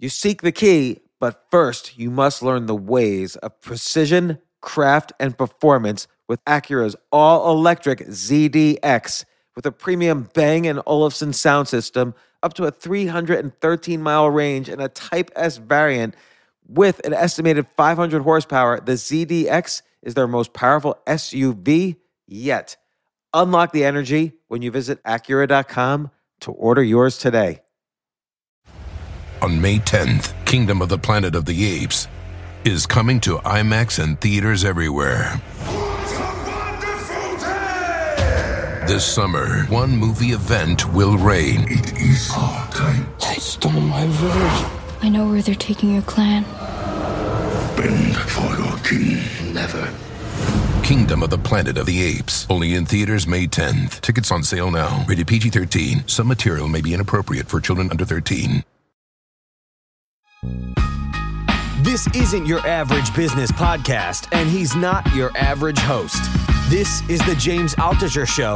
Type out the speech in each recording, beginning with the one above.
You seek the key, but first you must learn the ways of precision, craft, and performance with Acura's all-electric ZDX. With a premium Bang & Olufsen sound system, up to a 313-mile range, and a Type S variant with an estimated 500 horsepower, the ZDX is their most powerful SUV yet. Unlock the energy when you visit Acura.com to order yours today. On May 10th, Kingdom of the Planet of the Apes is coming to IMAX and theaters everywhere. What a wonderful day! This summer, one movie event will reign. It is our time. They stole my village. I know where they're taking your clan. Bend for your king. Never. Kingdom of the Planet of the Apes. Only in theaters May 10th. Tickets on sale now. Rated PG-13. Some material may be inappropriate for children under 13. This isn't your average business podcast, and he's not your average host. This is the James Altucher Show.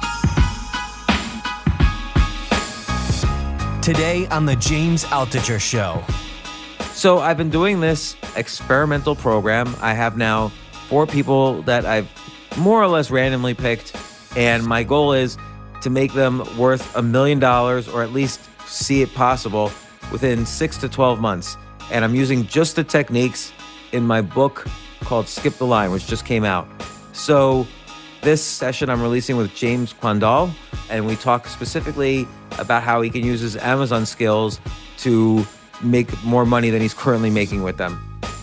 Today on the James Altucher Show. So I've been doing this experimental program. I have now 4 people that I've more or less randomly picked, and my goal is to make them worth $1 million, or at least see it possible within 6 to 12 months. And I'm using just the techniques in my book called Skip the Line, which just came out. So this session I'm releasing with James Quandal, and we talk specifically about how he can use his Amazon skills to make more money than he's currently making with them.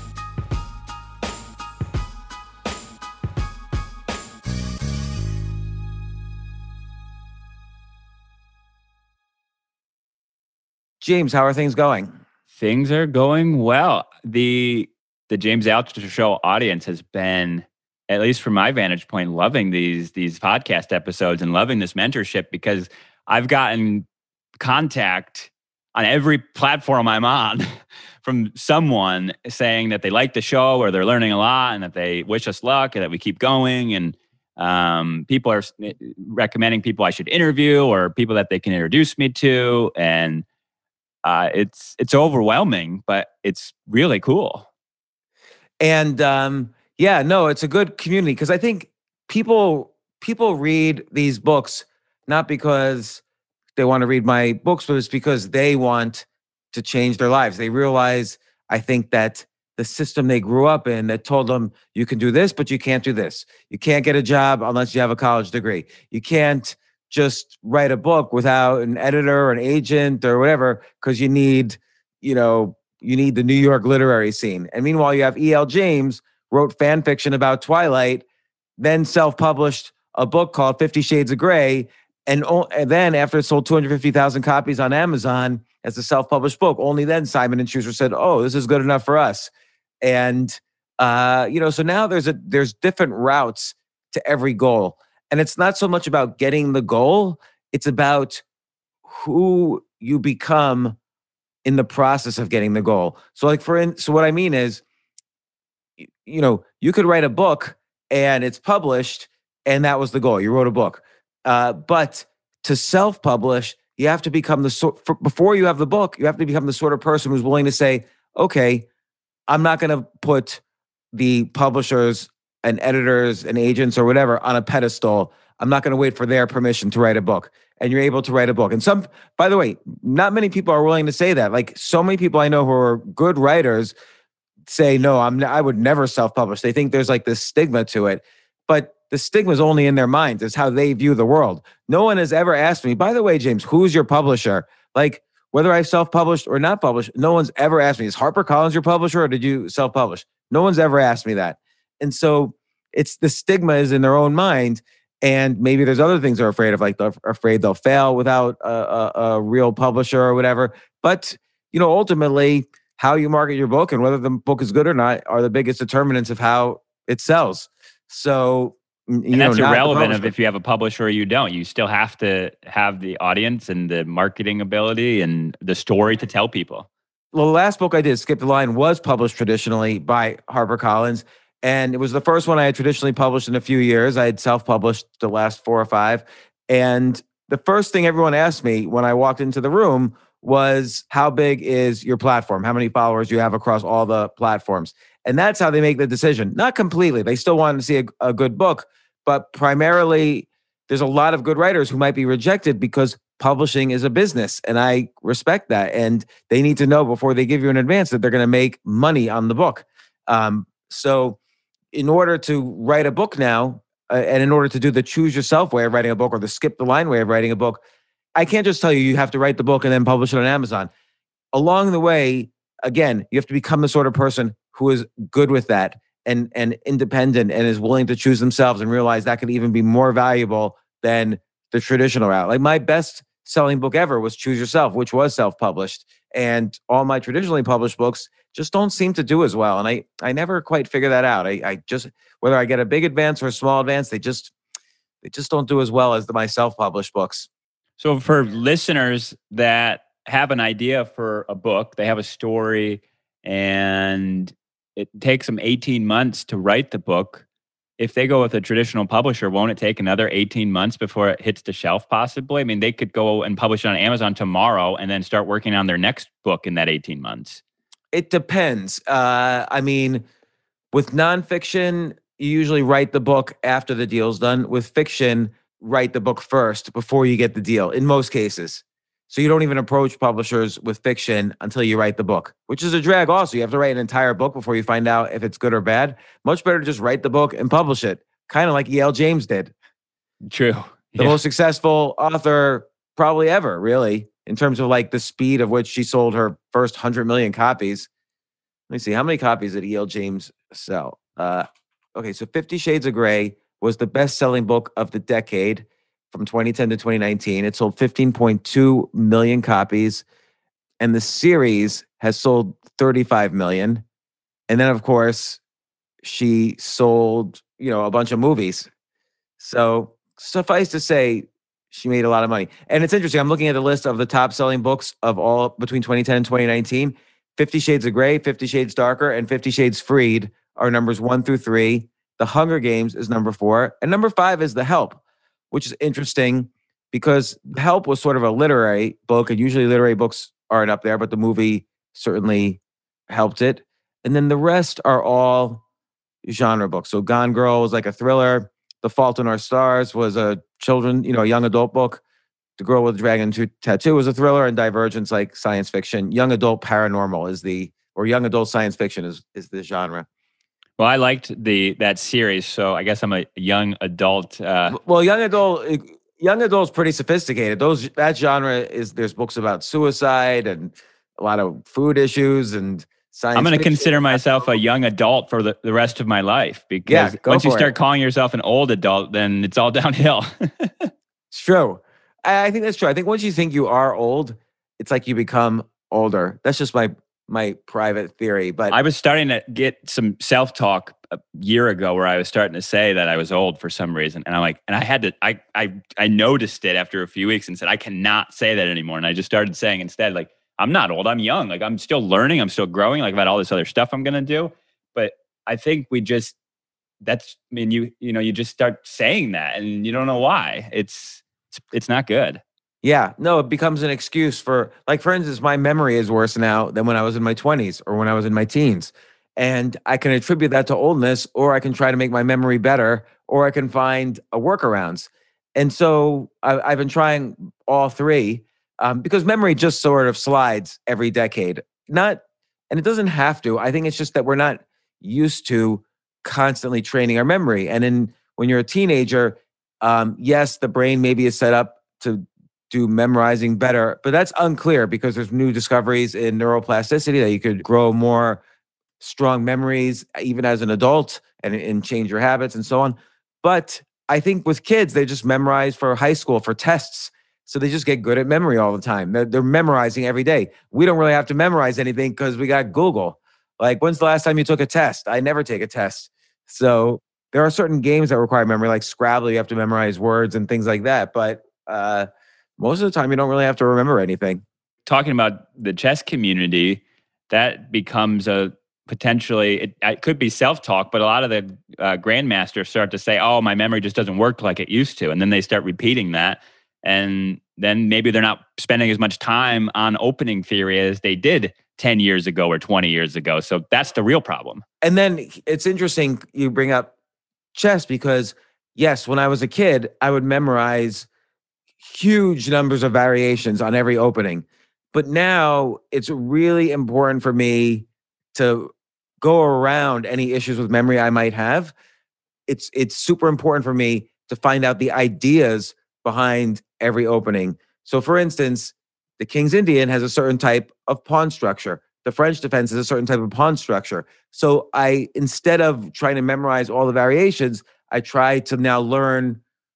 James, how are things going? Things are going well. The James Altucher Show audience has been, at least from my vantage point, loving these podcast episodes and loving this mentorship, because I've gotten contact on every platform I'm on from someone saying that they like the show, or they're learning a lot, and that they wish us luck, and that we keep going. And people are recommending people I should interview, or people that they can introduce me to. And it's overwhelming, but it's really cool. And it's a good community, because I think people read these books not because they want to read my books, but it's because they want to change their lives. They realize, I think, that the system they grew up in that told them you can do this, but you can't do this. You can't get a job unless you have a college degree. You can't just write a book without an editor or an agent or whatever, because you need the New York literary scene. And meanwhile, you have E.L. James wrote fan fiction about Twilight, then self-published a book called 50 Shades of Grey, and then after it sold 250,000 copies on Amazon as a self-published book, only then Simon & Schuster said, "Oh, this is good enough for us." And so now there's different routes to every goal. And it's not so much about getting the goal, it's about who you become in the process of getting the goal. So so what I mean is, you could write a book and it's published, and that was the goal. You wrote a book. But to self-publish, you have to become before you have the book, you have to become the sort of person who's willing to say, okay, I'm not going to put the publishers and editors and agents or whatever on a pedestal. I'm not going to wait for their permission to write a book. And you're able to write a book. And by the way, not many people are willing to say that. Like, so many people I know who are good writers say, no, I would never self-publish. They think there's like this stigma to it. But the stigma is only in their minds. It's how they view the world. No one has ever asked me, by the way, James, who's your publisher? Like, whether I self-published or not published, no one's ever asked me, is HarperCollins your publisher, or did you self-publish? No one's ever asked me that. And so it's the stigma is in their own mind. And maybe there's other things they're afraid of, like they're afraid they'll fail without a real publisher or whatever. But, ultimately, how you market your book and whether the book is good or not are the biggest determinants of how it sells. So, and that's irrelevant of if you have a publisher or you don't. You still have to have the audience and the marketing ability and the story to tell people. Well, the last book I did, Skip the Line, was published traditionally by HarperCollins. And it was the first one I had traditionally published in a few years. I had self-published the last 4 or 5. And the first thing everyone asked me when I walked into the room was how big is your platform? How many followers you have across all the platforms? And that's how they make the decision. Not completely. They still want to see a good book, but primarily there's a lot of good writers who might be rejected because publishing is a business. And I respect that. And they need to know before they give you an advance that they're going to make money on the book. So in order to write a book now, and in order to do the choose yourself way of writing a book or the skip the line way of writing a book, I can't just tell you you have to write the book and then publish it on Amazon. Along the way, again, you have to become the sort of person who is good with that and independent and is willing to choose themselves and realize that could even be more valuable than the traditional route. Like my best selling book ever was Choose Yourself, which was self-published. And all my traditionally published books just don't seem to do as well. And I never quite figure that out. I just, whether I get a big advance or a small advance, they just don't do as well as my self-published books. So for listeners that have an idea for a book, they have a story, and it takes them 18 months to write the book. If they go with a traditional publisher, won't it take another 18 months before it hits the shelf possibly? I mean, they could go and publish it on Amazon tomorrow and then start working on their next book in that 18 months. It depends. I mean, with nonfiction, you usually write the book after the deal's done. With fiction, write the book first before you get the deal in most cases. So you don't even approach publishers with fiction until you write the book, which is a drag also. You have to write an entire book before you find out if it's good or bad. Much better to just write the book and publish it, kind of like E.L. James did. True. The most successful author probably ever, really, in terms of like the speed of which she sold her first 100 million copies. Let me see, how many copies did E.L. James sell? Okay, so 50 Shades of Grey was the best-selling book of the decade from 2010 to 2019. It sold 15.2 million copies, and the series has sold 35 million. And then, of course, she sold, a bunch of movies. So suffice to say, she made a lot of money. And it's interesting. I'm looking at the list of the top-selling books of all between 2010 and 2019. 50 Shades of Grey, 50 Shades Darker, and 50 Shades Freed are numbers 1 through 3. The Hunger Games is number 4. And number 5 is The Help, which is interesting because The Help was sort of a literary book, and usually literary books aren't up there, but the movie certainly helped it. And then the rest are all genre books. So Gone Girl was like a thriller. The Fault in Our Stars was a a young adult book. The Girl with the Dragon Tattoo was a thriller, and Divergent's like science fiction. Young adult paranormal or young adult science fiction is the genre. Well, I liked that series, so I guess I'm a young adult. Well, young adult's pretty sophisticated. That genre there's books about suicide and a lot of food issues and science. I'm going to consider myself a young adult for the rest of my life because once you start calling yourself an old adult, then it's all downhill. It's true. I think that's true. I think once you think you are old, it's like you become older. That's just my private theory. But I was starting to get some self-talk a year ago where I was starting to say that I was old for some reason. And I'm like, and I had to, I noticed it after a few weeks and said, I cannot say that anymore. And I just started saying instead, like, I'm not old, I'm young. Like, I'm still learning, I'm still growing, like about all this other stuff I'm going to do. But I think you just start saying that and you don't know why. It's not good. Yeah, no, it becomes an excuse for instance, my memory is worse now than when I was in my 20s or when I was in my teens. And I can attribute that to oldness, or I can try to make my memory better, or I can find workarounds. And so I've been trying all three because memory just sort of slides every decade. And it doesn't have to. I think it's just that we're not used to constantly training our memory. And when you're a teenager, yes, the brain maybe is set up to do memorizing better, but that's unclear because there's new discoveries in neuroplasticity that you could grow more strong memories even as an adult and change your habits and so on. But I think with kids, they just memorize for high school, for tests. So they just get good at memory all the time. They're memorizing every day. We don't really have to memorize anything because we got Google. Like, when's the last time you took a test? I never take a test. So there are certain games that require memory, like Scrabble, you have to memorize words and things like that. But most of the time, you don't really have to remember anything. Talking about the chess community, that becomes potentially, it could be self-talk, but a lot of the grandmasters start to say, oh, my memory just doesn't work like it used to. And then they start repeating that. And then maybe they're not spending as much time on opening theory as they did 10 years ago or 20 years ago. So that's the real problem. And then it's interesting you bring up chess because, yes, when I was a kid, I would memorize huge numbers of variations on every opening. But now it's really important for me to go around any issues with memory I might have. It's super important for me to find out the ideas behind every opening. So for instance, the King's Indian has a certain type of pawn structure. The French defense has a certain type of pawn structure. So instead of trying to memorize all the variations, I try to now learn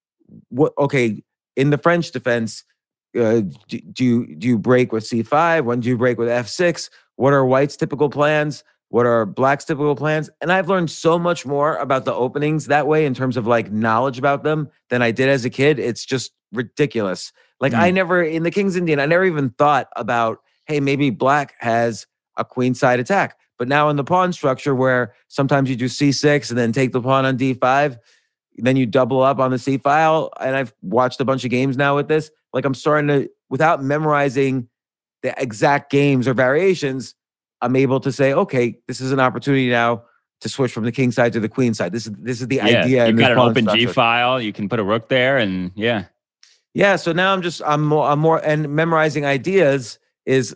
in the French defense, do you break with C5? When do you break with F6? What are White's typical plans? What are Black's typical plans? And I've learned so much more about the openings that way in terms of like knowledge about them than I did as a kid. It's just ridiculous. Like in the King's Indian, I never even thought about, hey, maybe Black has a queenside attack. But now in the pawn structure where sometimes you do C6 and then take the pawn on D5, then you double up on the C file. And I've watched a bunch of games now with this. Like I'm starting to, without memorizing the exact games or variations, I'm able to say, okay, this is an opportunity now to switch from the king side to the queen side. This is the idea. You've got an open G file. You can put a rook there, and yeah. So now I'm more, and memorizing ideas is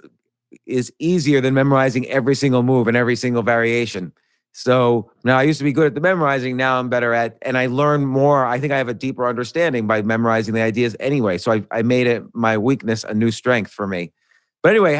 easier than memorizing every single move and every single variation. So now I used to be good at the memorizing. Now I'm better at, and I learn more. I think I have a deeper understanding by memorizing the ideas anyway. So I made it my weakness a new strength for me. But anyway,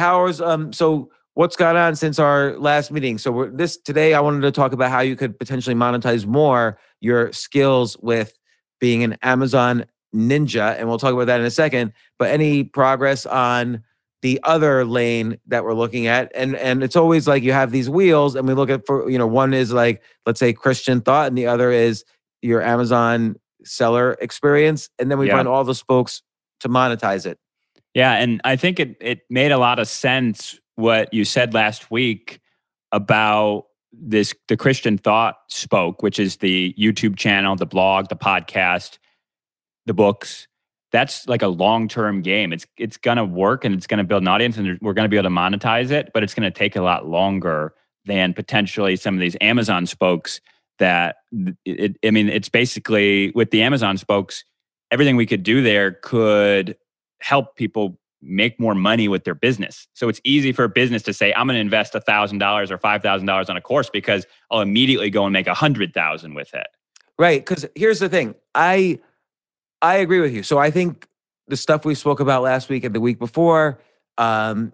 so what's gone on since our last meeting? So today I wanted to talk about how you could potentially monetize more your skills with being an Amazon ninja, and we'll talk about that in a second. But any progress on the other lane that we're looking at? And it's always like you have these wheels, and we look at one is like, let's say Christian thought, and the other is your Amazon seller experience, and then we find all the spokes to monetize it. Yeah, and I think it made a lot of sense what you said last week about the Christian Thought spoke, which is the YouTube channel, the blog, the podcast, the books. That's like a long-term game. It's going to work, and it's going to build an audience, and we're going to be able to monetize it, but it's going to take a lot longer than potentially some of these Amazon spokes that it's basically with the Amazon spokes, everything we could do there could help people make more money with their business. So it's easy for a business to say, I'm going to invest $1,000 or $5,000 on a course because I'll immediately go and make $100,000 with it. Right. Because here's the thing. I agree with you. So I think the stuff we spoke about last week and the week before that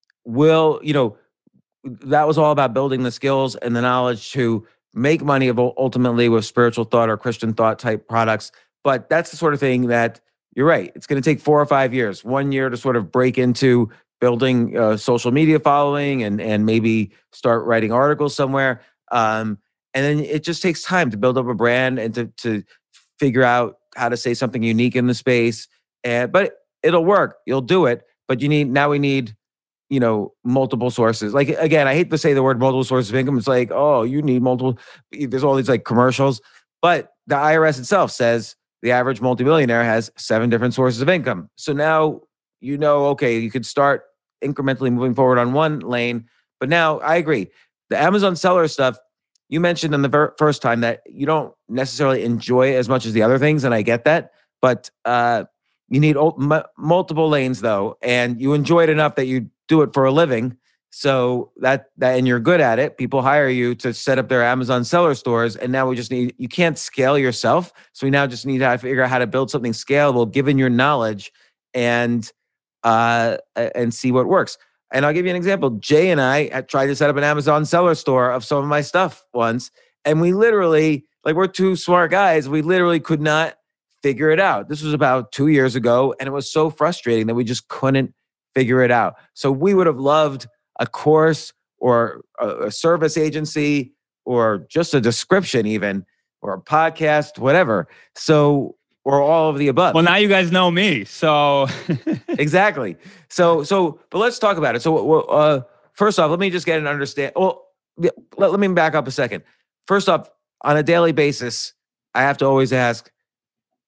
was all about building the skills and the knowledge to make money ultimately with spiritual thought or Christian thought type products. But that's the sort of thing that you're right. It's going to take 4 or 5 years, 1 year to sort of break into building social media following and maybe start writing articles somewhere. And then it just takes time to build up a brand and to figure out how to say something unique in the space. But it'll work. You'll do it. But we need multiple sources. Like, again, I hate to say the word multiple sources of income. It's like, oh, you need multiple. There's all these like commercials. But the IRS itself says the average multimillionaire has 7 different sources of income. So now, okay, you could start incrementally moving forward on one lane. But now I agree. The Amazon seller stuff, you mentioned in the first time that you don't necessarily enjoy as much as the other things. And I get that. But you need multiple lanes though. And you enjoy it enough that you do it for a living. So that and you're good at it. People hire you to set up their Amazon seller stores. And now you can't scale yourself. So we now just need to figure out how to build something scalable given your knowledge and see what works. And I'll give you an example. Jay and I had tried to set up an Amazon seller store of some of my stuff once. And we literally, we're 2 smart guys. We literally could not figure it out. This was about 2 years ago. And it was so frustrating that we just couldn't figure it out. So we would have loved a course or a service agency or just a description even, or a podcast, whatever. So, or all of the above. Well, now you guys know me. So exactly. So, but let's talk about it. So first off, let me just get an understand. Well, let me back up a second. First off, on a daily basis, I have to always ask,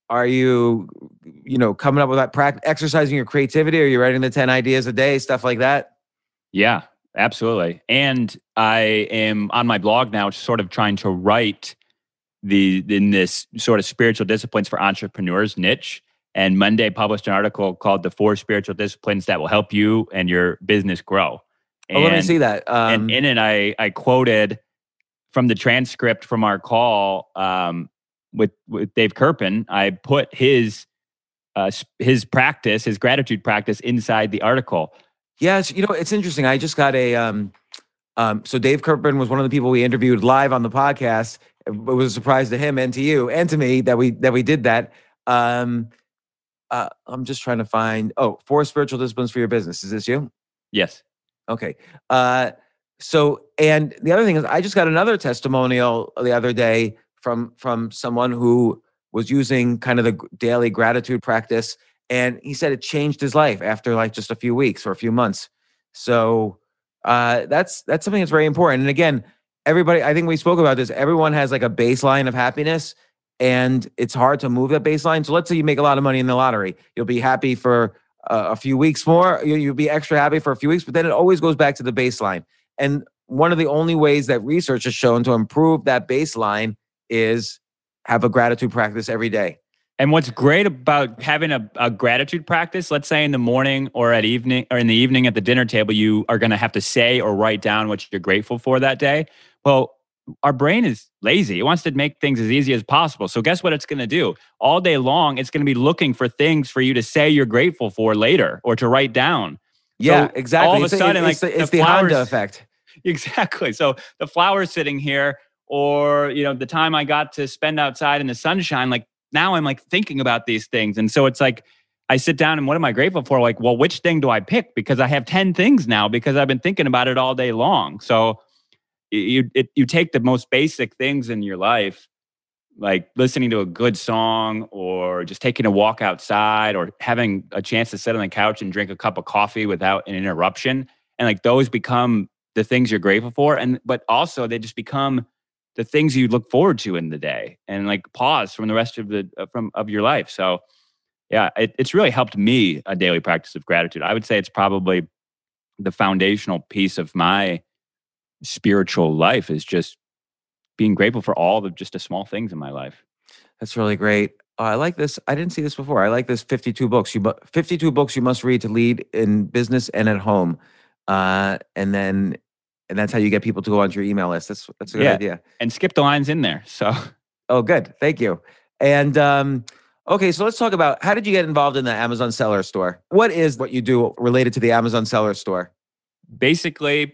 Are you, coming up with that exercising your creativity? Are you writing the 10 ideas a day, stuff like that? Yeah, absolutely. And I am on my blog now, sort of trying to write in this sort of spiritual disciplines for entrepreneurs niche. And Monday published an article called "The 4 Spiritual Disciplines That Will Help You and Your Business Grow." Oh, let me see that. And in it, I quoted from the transcript from our call with Dave Kerpen. I put his practice, his gratitude practice, inside the article. Yes, it's interesting. I just got so Dave Kerpen was one of the people we interviewed live on the podcast. It was a surprise to him and to you and to me that we did that. I'm just trying to find 4 spiritual disciplines for your business. Is this you? Yes. Okay. So, and the other thing is, I just got another testimonial the other day from someone who was using kind of the daily gratitude practice, and he said it changed his life after like just a few weeks or a few months. So that's something that's very important. And again, everybody, I think we spoke about this. Everyone has like a baseline of happiness, and it's hard to move that baseline. So let's say you make a lot of money in the lottery, you'll be happy for a few weeks more. You'll be extra happy for a few weeks, but then it always goes back to the baseline. And one of the only ways that research has shown to improve that baseline is have a gratitude practice every day. And what's great about having a gratitude practice, let's say in the morning or in the evening at the dinner table, you are going to have to say or write down what you're grateful for that day. Well, our brain is lazy. It wants to make things as easy as possible. So guess what it's going to do? All day long, it's going to be looking for things for you to say you're grateful for later or to write down. Yeah, so exactly. All of a sudden, it's the Honda effect. Exactly. So the flowers sitting here, or the time I got to spend outside in the sunshine, like now I'm like thinking about these things. And so it's like I sit down and what am I grateful for? Like, well, which thing do I pick? Because I have 10 things now because I've been thinking about it all day long. So you take the most basic things in your life, like listening to a good song or just taking a walk outside or having a chance to sit on the couch and drink a cup of coffee without an interruption. And like those become the things you're grateful for. But also they just become the things you look forward to in the day and like pause from the rest of your life. So yeah, it's really helped me, a daily practice of gratitude. I would say it's probably the foundational piece of my spiritual life is just being grateful for all the just the small things in my life. That's really great. I like this. I didn't see this before. I like this 52 books. 52 books you must read to lead in business and at home. And that's how you get people to go onto your email list. That's a good idea. And skip the lines in there. So, oh, good. Thank you. And okay, so let's talk about how did you get involved in the Amazon Seller Store? What is what you do related to the Amazon Seller Store? Basically,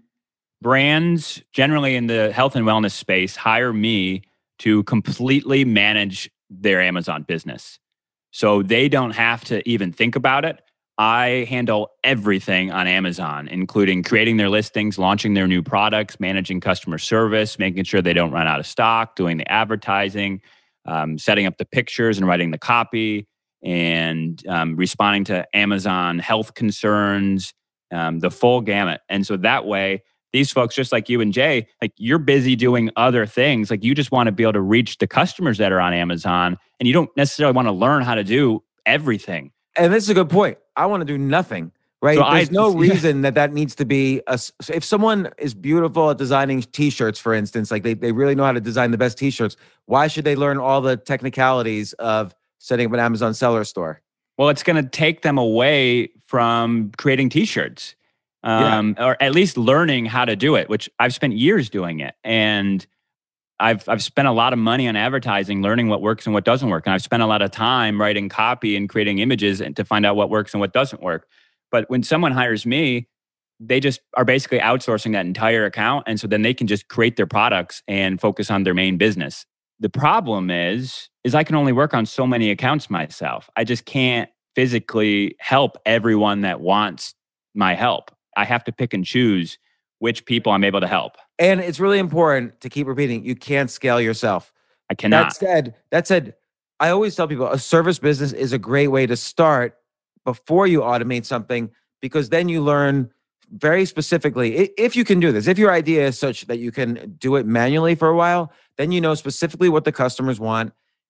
brands generally in the health and wellness space hire me to completely manage their Amazon business. So they don't have to even think about it. I handle everything on Amazon, including creating their listings, launching their new products, managing customer service, making sure they don't run out of stock, doing the advertising, setting up the pictures and writing the copy, and responding to Amazon health concerns, the full gamut. And so that way, these folks, just like you and Jay, like you're busy doing other things. Like you just want to be able to reach the customers that are on Amazon, and you don't necessarily want to learn how to do everything. And this is a good point. I want to do nothing, right? So there's no reason that needs to be if someone is beautiful at designing t-shirts, for instance, like they really know how to design the best t-shirts, why should they learn all the technicalities of setting up an Amazon Seller Store? Well, it's going to take them away from creating t-shirts, or at least learning how to do it, which I've spent years doing it. And I've spent a lot of money on advertising, learning what works and what doesn't work. And I've spent a lot of time writing copy and creating images and to find out what works and what doesn't work. But when someone hires me, they just are basically outsourcing that entire account. And so then they can just create their products and focus on their main business. The problem is I can only work on so many accounts myself. I just can't physically help everyone that wants my help. I have to pick and choose which people I'm able to help. And it's really important to keep repeating, you can't scale yourself. I cannot. That said, I always tell people a service business is a great way to start before you automate something, because then you learn very specifically, if you can do this, if your idea is such that you can do it manually for a while, then you know specifically what the customers want.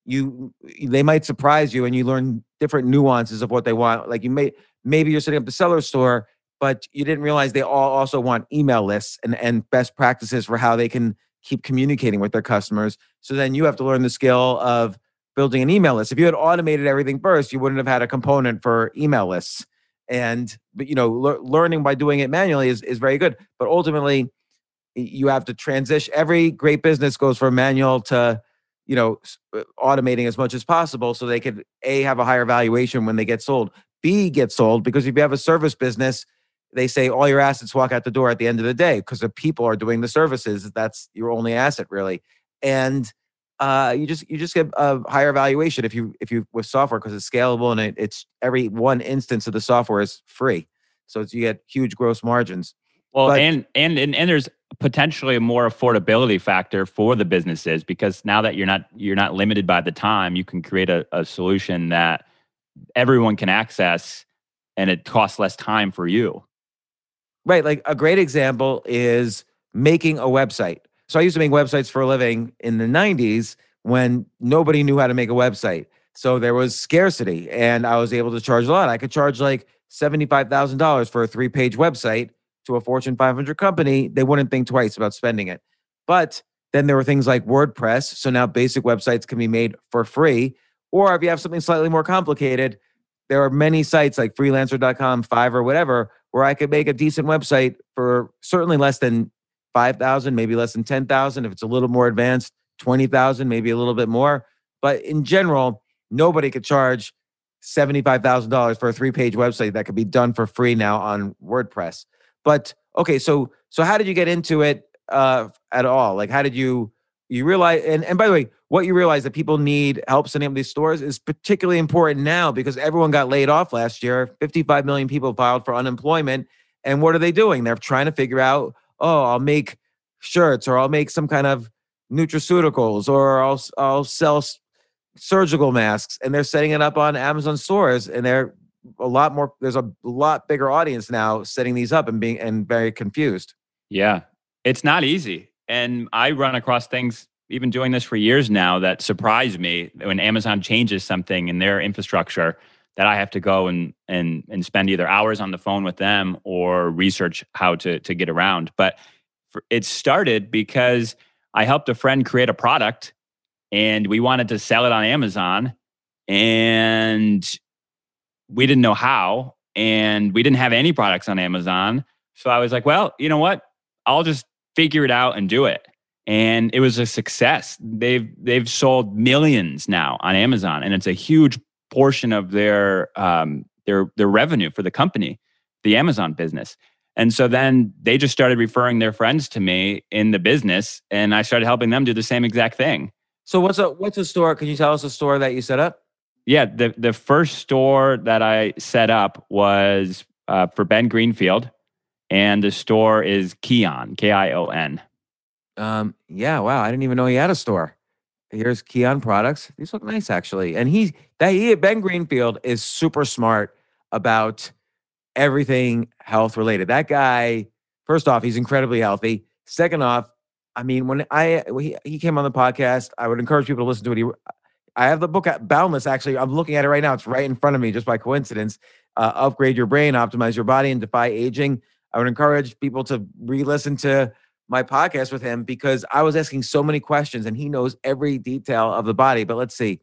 they might surprise you and you learn different nuances of what they want. Like maybe you're setting up the seller store, but you didn't realize they all also want email lists and best practices for how they can keep communicating with their customers. So then you have to learn the skill of building an email list. If you had automated everything first, you wouldn't have had a component for email lists. But learning by doing it manually is very good. But ultimately, you have to transition. Every great business goes from manual to, automating as much as possible so they could A, have a higher valuation when they get sold, B, get sold. Because if you have a service business, they say all your assets walk out the door at the end of the day because the people are doing the services. That's your only asset, really. And you just get a higher valuation if you with software because it's scalable and it's every one instance of the software is free, so you get huge gross margins. Well, and there's potentially a more affordability factor for the businesses because now that you're not limited by the time, you can create a solution that everyone can access, and it costs less time for you. Right, like a great example is making a website. So I used to make websites for a living in the 90s when nobody knew how to make a website. So there was scarcity and I was able to charge a lot. I could charge like $75,000 for a 3-page website to a Fortune 500 company. They wouldn't think twice about spending it. But then there were things like WordPress. So now basic websites can be made for free. Or if you have something slightly more complicated, there are many sites like freelancer.com, Fiverr, whatever, where I could make a decent website for certainly less than 5,000, maybe less than 10,000. If it's a little more advanced, 20,000, maybe a little bit more. But in general, nobody could charge $75,000 for a 3-page website that could be done for free now on WordPress. But okay, so how did you get into it at all? Like, how did you realize? And by the way, what you realize that people need help setting up these stores is particularly important now because everyone got laid off last year. 55 million people filed for unemployment, and what are they doing? They're trying to figure out, I'll make shirts, or I'll make some kind of nutraceuticals, or I'll sell surgical masks, and they're setting it up on Amazon stores, and there's a lot bigger audience now setting these up and very confused. Yeah, it's not easy. And I run across things, even doing this for years now, that surprise me when Amazon changes something in their infrastructure that I have to go and spend either hours on the phone with them or research how to get around. But it started because I helped a friend create a product and we wanted to sell it on Amazon and we didn't know how, and we didn't have any products on Amazon. So I was like, well, you know what? I'll just figure it out and do it. And it was a success. They've sold millions now on Amazon, and it's a huge portion of their revenue for the company, the Amazon business. And so then they just started referring their friends to me in the business, and I started helping them do the same exact thing. So what's a store? Can you tell us a store that you set up? Yeah, the first store that I set up was for Ben Greenfield, and the store is Kion, Kion. Yeah, wow, I didn't even know he had a store. Here's Kion products. These look nice, actually. And Ben Greenfield is super smart about everything health related. That guy, first off, he's incredibly healthy. Second off, I mean, when he came on the podcast, I would encourage people to listen to it. I have the book Boundless. Actually, I'm looking at it right now. It's right in front of me, just by coincidence. Upgrade your brain, optimize your body, and defy aging. I would encourage people to re-listen to my podcast with him because I was asking so many questions and he knows every detail of the body. But let's see.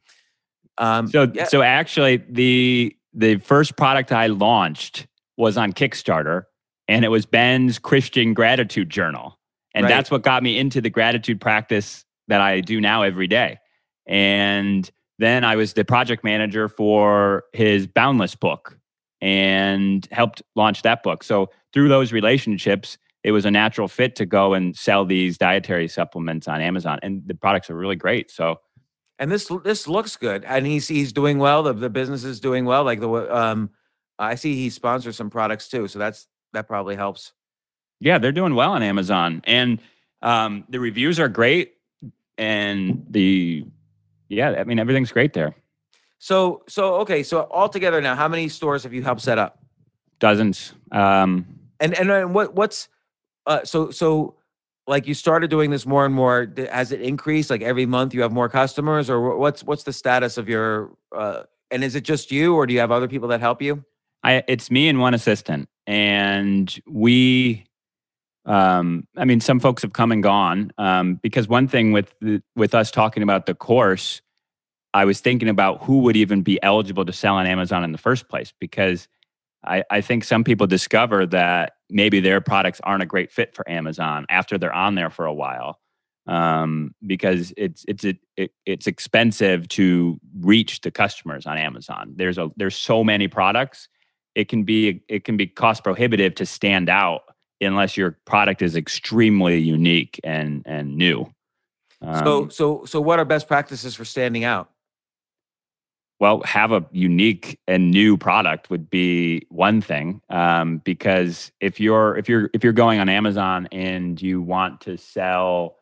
So actually, the first product I launched was on Kickstarter, and it was Ben's Christian Gratitude Journal. And That's what got me into the gratitude practice that I do now every day. And then I was the project manager for his Boundless book and helped launch that book. So through those relationships, it was a natural fit to go and sell these dietary supplements on Amazon. And the products are really great. So, and this looks good. And he's doing well. The business is doing well. Like I see he sponsors some products too. So that probably helps. Yeah, they're doing well on Amazon. And the reviews are great. And everything's great there. So okay. So altogether now, how many stores have you helped set up? Dozens. And what's so like you started doing this more and more. Has it increased? Like every month you have more customers, or what's the status of your? And is it just you, or do you have other people that help you? It's me and one assistant, and we. I mean, some folks have come and gone because one thing with us talking about the course, I was thinking about who would even be eligible to sell on Amazon in the first place, because I think some people discover that maybe their products aren't a great fit for Amazon after they're on there for a while, because it's expensive to reach the customers on Amazon. There's so many products, it can be cost prohibitive to stand out unless your product is extremely unique and new. So what are best practices for standing out? Well, have a unique and new product would be one thing, because if you're going on Amazon and you want to sell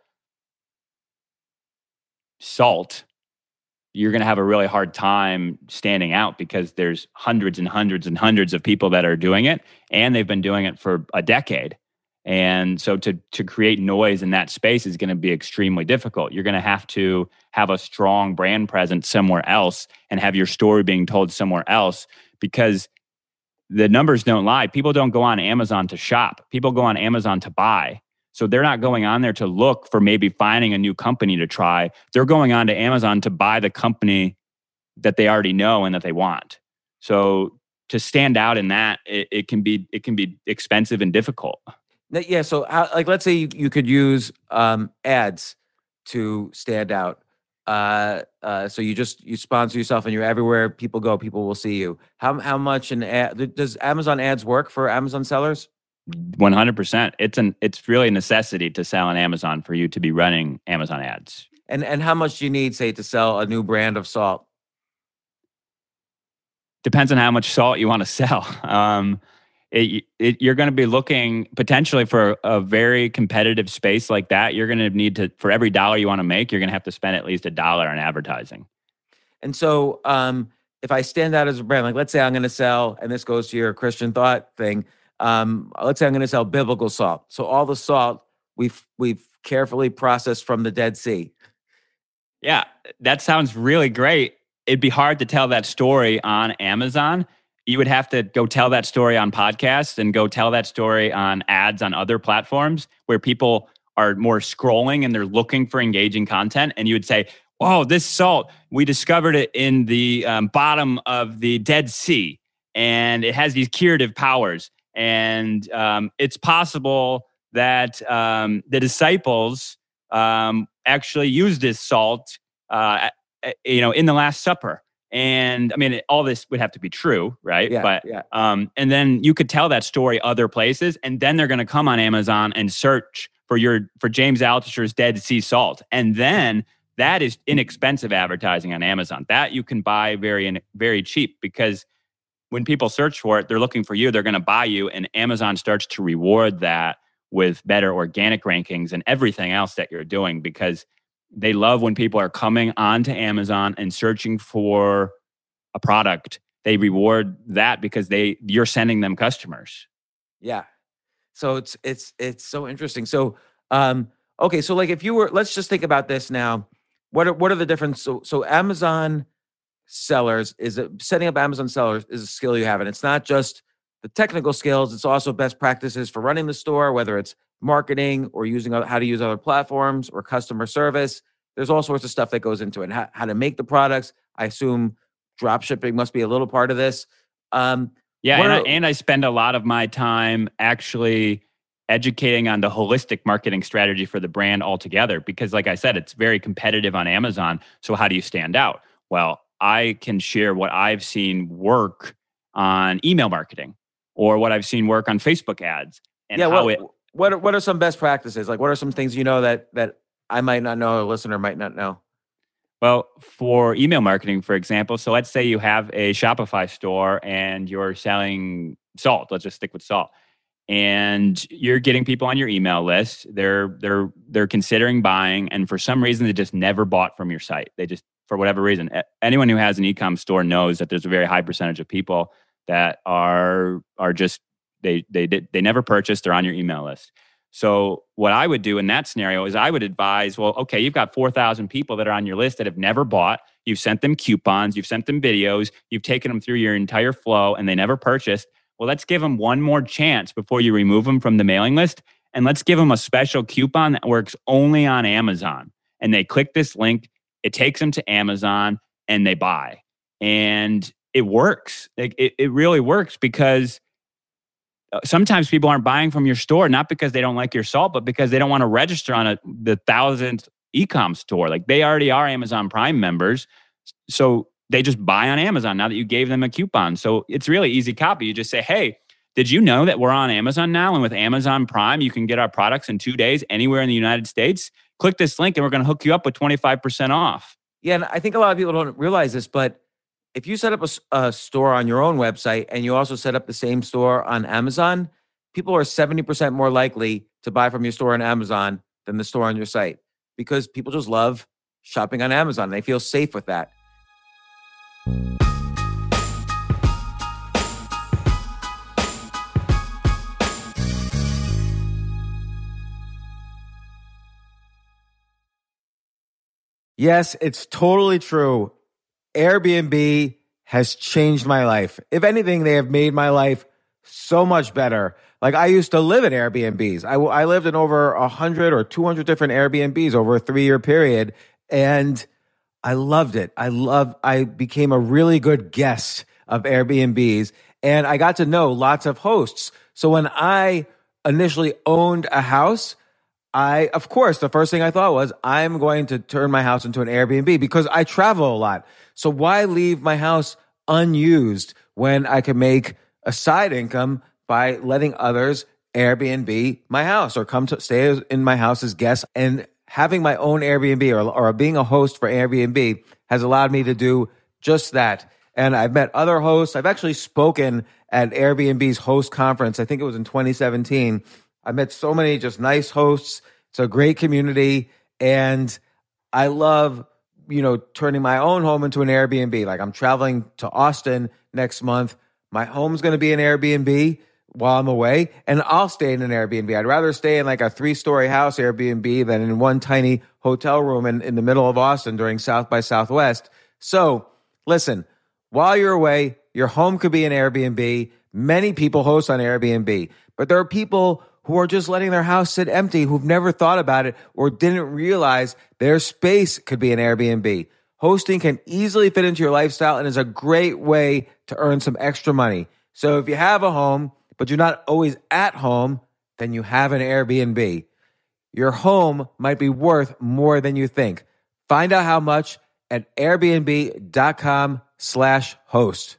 salt, you're going to have a really hard time standing out because there's hundreds and hundreds and hundreds of people that are doing it, and they've been doing it for a decade. And so to create noise in that space is going to be extremely difficult. You're going to have a strong brand presence somewhere else and have your story being told somewhere else, because the numbers don't lie. People don't go on Amazon to shop. People go on Amazon to buy. So they're not going on there to look for maybe finding a new company to try. They're going on to Amazon to buy the company that they already know and that they want. So to stand out in that, it can be expensive and difficult. Yeah. So like, let's say you could use ads to stand out. So you sponsor yourself and you're everywhere people go, people will see you. How much an ad, does Amazon ads work for Amazon sellers? 100%. It's really a necessity to sell on Amazon for you to be running Amazon ads. And how much do you need, say, to sell a new brand of salt? Depends on how much salt you want to sell. You're going to be looking potentially for a very competitive space like that. You're going to need to, for every dollar you want to make, you're going to have to spend at least $1 on advertising. And so if I stand out as a brand, like let's say I'm going to sell, and this goes to your Christian thought thing, let's say I'm going to sell biblical salt. So all the salt we've carefully processed from the Dead Sea. Yeah, that sounds really great. It'd be hard to tell that story on Amazon. You would have to go tell that story on podcasts and go tell that story on ads on other platforms where people are more scrolling and they're looking for engaging content. And you would say, "Oh, this salt, we discovered it in the bottom of the Dead Sea, and it has these curative powers. And it's possible that the disciples actually used this salt, in the Last Supper." And I mean, all this would have to be true, right? Yeah, but yeah. And then you could tell that story other places, and then they're going to come on Amazon and search for James Altucher's Dead Sea salt, and then that is inexpensive advertising on Amazon. That you can buy very, very cheap, because when people search for it, they're looking for you. They're going to buy you, and Amazon starts to reward that with better organic rankings and everything else that you're doing, because they love when people are coming onto Amazon and searching for a product. They reward that because you're sending them customers. Yeah. So it's so interesting. So okay, so like if you were, let's just think about this now. What are the difference? So Amazon sellers setting up Amazon sellers is a skill you have, and it's not just the technical skills. It's also best practices for running the store, whether it's marketing or using how to use other platforms or customer service. There's all sorts of stuff that goes into it. How to make the products. I assume drop shipping must be a little part of this. And I spend a lot of my time actually educating on the holistic marketing strategy for the brand altogether, because like I said, it's very competitive on Amazon. So how do you stand out? Well, I can share what I've seen work on email marketing or what I've seen work on Facebook ads. And what are some best practices? Like, what are some things that I might not know, a listener might not know? Well, for email marketing, for example, so let's say you have a Shopify store and you're selling salt. Let's just stick with salt. And you're getting people on your email list. They're considering buying, and for some reason they just never bought from your site. They just, for whatever reason, anyone who has an e-com store knows that there's a very high percentage of people that are just they never purchased. They're on your email list. So what I would do in that scenario is I would advise, well, okay, you've got 4,000 people that are on your list that have never bought. You've sent them coupons, you've sent them videos, you've taken them through your entire flow and they never purchased. Well, let's give them one more chance before you remove them from the mailing list. And let's give them a special coupon that works only on Amazon. And they click this link, it takes them to Amazon and they buy. And it works. It really works because sometimes people aren't buying from your store, not because they don't like your salt, but because they don't want to register on the 1,000th e-com store. Like they already are Amazon Prime members. So they just buy on Amazon now that you gave them a coupon. So it's really easy copy. You just say, hey, did you know that we're on Amazon now? And with Amazon Prime, you can get our products in 2 days anywhere in the United States. Click this link and we're going to hook you up with 25% off. Yeah, and I think a lot of people don't realize this, but if you set up a store on your own website and you also set up the same store on Amazon, people are 70% more likely to buy from your store on Amazon than the store on your site because people just love shopping on Amazon. They feel safe with that. Yes, it's totally true. Airbnb has changed my life. If anything, they have made my life so much better. Like I used to live in Airbnbs. I lived in over 100 or 200 different Airbnbs over a 3-year period. And I loved it. I became a really good guest of Airbnbs and I got to know lots of hosts. So when I initially owned a house, of course, the first thing I thought was, I'm going to turn my house into an Airbnb because I travel a lot. So why leave my house unused when I can make a side income by letting others Airbnb my house or come to stay in my house as guests? And having my own Airbnb or being a host for Airbnb has allowed me to do just that. And I've met other hosts. I've actually spoken at Airbnb's host conference. I think it was in 2017. I met so many just nice hosts. It's a great community. And I love, turning my own home into an Airbnb. Like I'm traveling to Austin next month. My home's going to be an Airbnb while I'm away. And I'll stay in an Airbnb. I'd rather stay in like a 3-story house Airbnb than in one tiny hotel room in the middle of Austin during South by Southwest. So listen, while you're away, your home could be an Airbnb. Many people host on Airbnb. But there are people who are just letting their house sit empty, who've never thought about it or didn't realize their space could be an Airbnb. Hosting can easily fit into your lifestyle and is a great way to earn some extra money. So if you have a home, but you're not always at home, then you have an Airbnb. Your home might be worth more than you think. Find out how much at airbnb.com/host.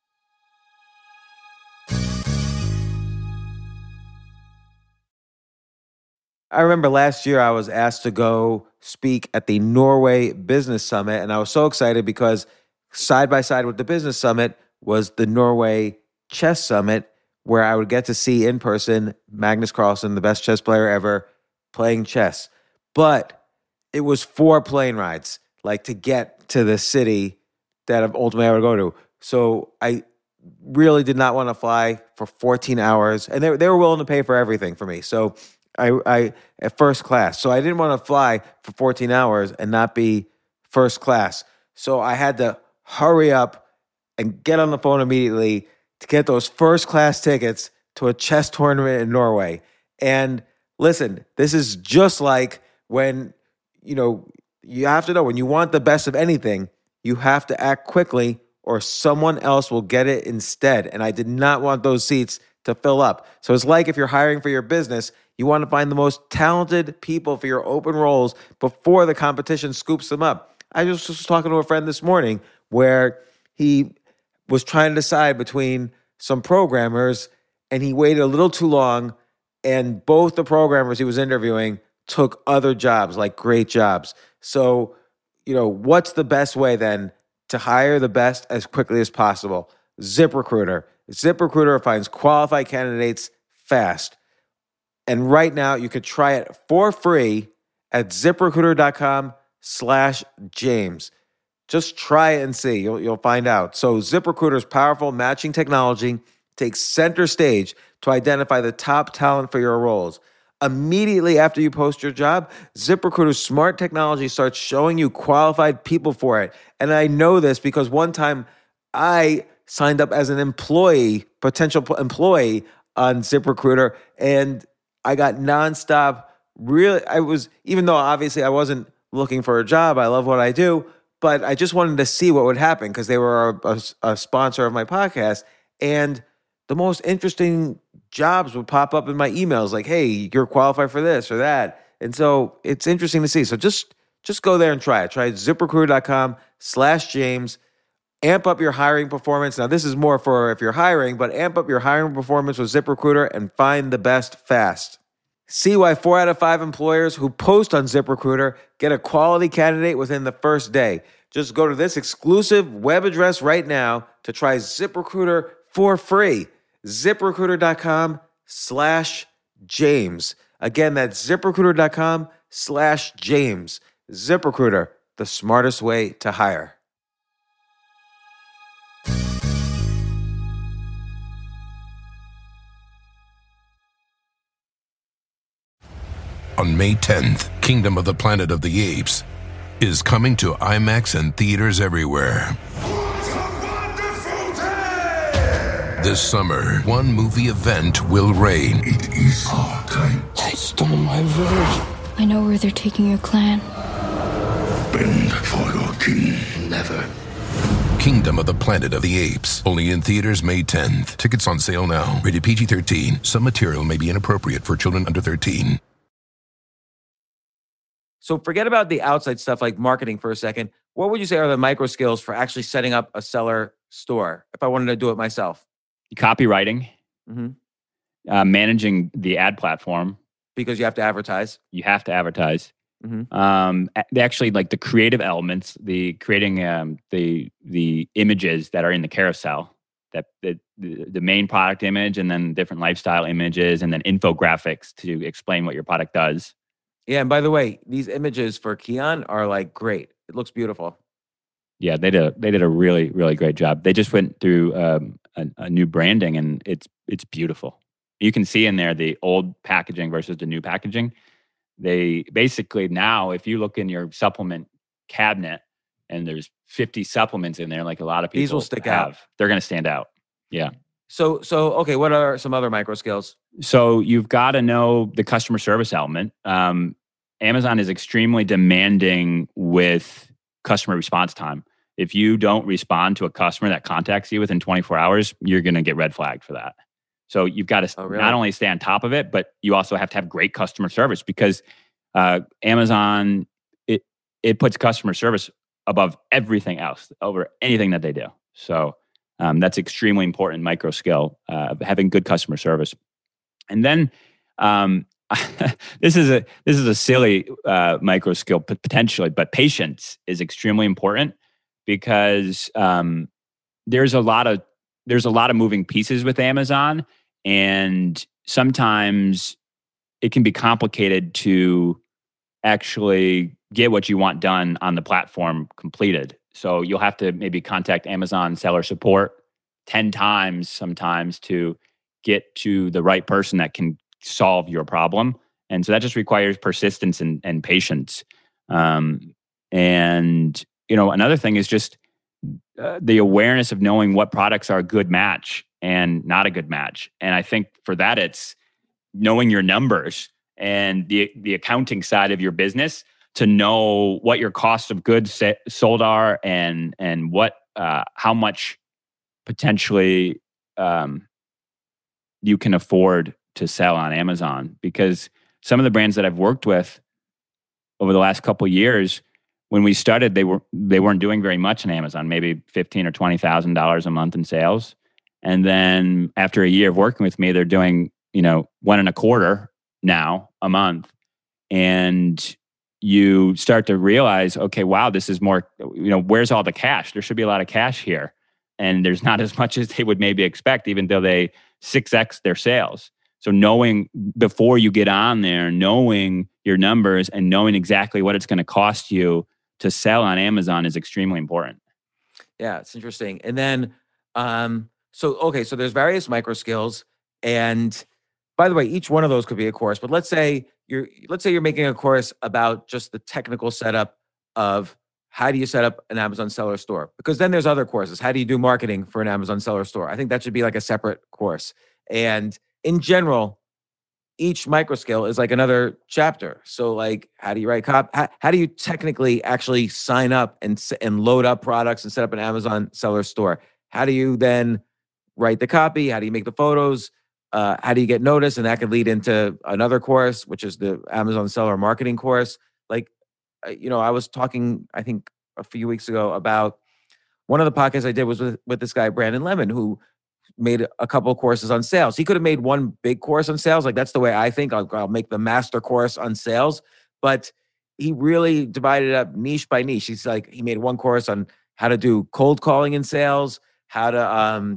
I remember last year I was asked to go speak at the Norway Business Summit, and I was so excited because side by side with the Business Summit was the Norway Chess Summit, where I would get to see in person Magnus Carlsen, the best chess player ever, playing chess. But it was 4 plane rides, like to get to the city that ultimately I would go to. So I really did not want to fly for 14 hours, and they were willing to pay for everything for me. So I at first class. So I didn't want to fly for 14 hours and not be first class. So I had to hurry up and get on the phone immediately to get those first class tickets to a chess tournament in Norway. And listen, this is just like when, you have to know when you want the best of anything, you have to act quickly or someone else will get it instead. And I did not want those seats to fill up. So it's like if you're hiring for your business, you want to find the most talented people for your open roles before the competition scoops them up. I just was talking to a friend this morning where he was trying to decide between some programmers and he waited a little too long and both the programmers he was interviewing took other jobs, like great jobs. So, what's the best way then to hire the best as quickly as possible? ZipRecruiter. ZipRecruiter finds qualified candidates fast. And right now, you could try it for free at ZipRecruiter.com/James. Just try it and see. You'll find out. So ZipRecruiter's powerful matching technology takes center stage to identify the top talent for your roles. immediately after you post your job, ZipRecruiter's smart technology starts showing you qualified people for it. And I know this because one time I signed up as an employee, potential employee on ZipRecruiter, and I got nonstop. Really, even though obviously I wasn't looking for a job, I love what I do, but I just wanted to see what would happen because they were a sponsor of my podcast. And the most interesting jobs would pop up in my emails like, hey, you're qualified for this or that. And so it's interesting to see. So just go there and try it. Try ZipRecruiter.com/James. Amp up your hiring performance. Now, this is more for if you're hiring, but amp up your hiring performance with ZipRecruiter and find the best fast. See why 4 out of 5 employers who post on ZipRecruiter get a quality candidate within the first day. Just go to this exclusive web address right now to try ZipRecruiter for free. ZipRecruiter.com/James. Again, that's ZipRecruiter.com/James. ZipRecruiter, the smartest way to hire. On May 10th, Kingdom of the Planet of the Apes is coming to IMAX and theaters everywhere. What a wonderful day! This summer, one movie event will reign. It is our time. They stole my village. I know where they're taking your clan. Bend for your king. Never. Kingdom of the Planet of the Apes. Only in theaters May 10th. Tickets on sale now. Rated PG-13. Some material may be inappropriate for children under 13. So forget about the outside stuff like marketing for a second. What would you say are the micro skills for actually setting up a seller store if I wanted to do it myself? Copywriting, Mhm. Managing the ad platform. Because you have to advertise. You have to advertise. Mhm. Actually, like the creative elements, the creating the images that are in the carousel, that the main product image, and then different lifestyle images, and then infographics to explain what your product does. Yeah, and by the way, these images for Keon are like great. It looks beautiful. Yeah, they did a really, really great job. They just went through a new branding, and it's beautiful. You can see in there the old packaging versus the new packaging. They basically now, if you look in your supplement cabinet and there's 50 supplements in there, like a lot of people These will stick have, out. they're going to stand out. Yeah. So okay, what are some other micro skills? So you've got to know the customer service element. Amazon is extremely demanding with customer response time. If you don't respond to a customer that contacts you within 24 hours, you're going to get red flagged for that. So you've got to not only stay on top of it, but you also have to have great customer service because Amazon, it puts customer service above everything else, over anything that they do. So that's extremely important micro skill, having good customer service. And then this is a silly micro skill potentially, but patience is extremely important because there's a lot of moving pieces with Amazon, and sometimes it can be complicated to actually get what you want done on the platform completed. So you'll have to maybe contact Amazon seller support 10 times sometimes to get to the right person that can solve your problem. And so that just requires persistence and patience. And, another thing is just the awareness of knowing what products are a good match and not a good match. And I think for that, it's knowing your numbers and the accounting side of your business to know what your cost of goods sold are and what how much potentially you can afford to sell on Amazon. Because some of the brands that I've worked with over the last couple of years, when we started, they weren't doing very much on Amazon, maybe $15,000 or $20,000 a month in sales. And then after a year of working with me, they're doing, $1.25 now a month. And you start to realize, okay, wow, this is more, where's all the cash? There should be a lot of cash here. And there's not as much as they would maybe expect, even though they 6x their sales. So knowing before you get on there, knowing your numbers and knowing exactly what it's going to cost you to sell on Amazon is extremely important. Yeah, it's interesting. And then, so there's various micro skills. And by the way, each one of those could be a course, but let's say you're making a course about just the technical setup of how do you set up an Amazon seller store? Because then there's other courses. How do you do marketing for an Amazon seller store? I think that should be like a separate course. And in general, each micro skill is like another chapter. So like, how do you write how do you technically actually sign up and load up products and set up an Amazon seller store? How do you then write the copy? How do you make the photos? How do you get noticed? And that could lead into another course, which is the Amazon seller marketing course. Like, I was talking, I think a few weeks ago about one of the podcasts I did was with this guy, Brandon Lemon, who made a couple of courses on sales. He could have made one big course on sales. Like that's the way I think. I'll make the master course on sales, but he really divided it up niche by niche. He's like, he made one course on how to do cold calling in sales, how to,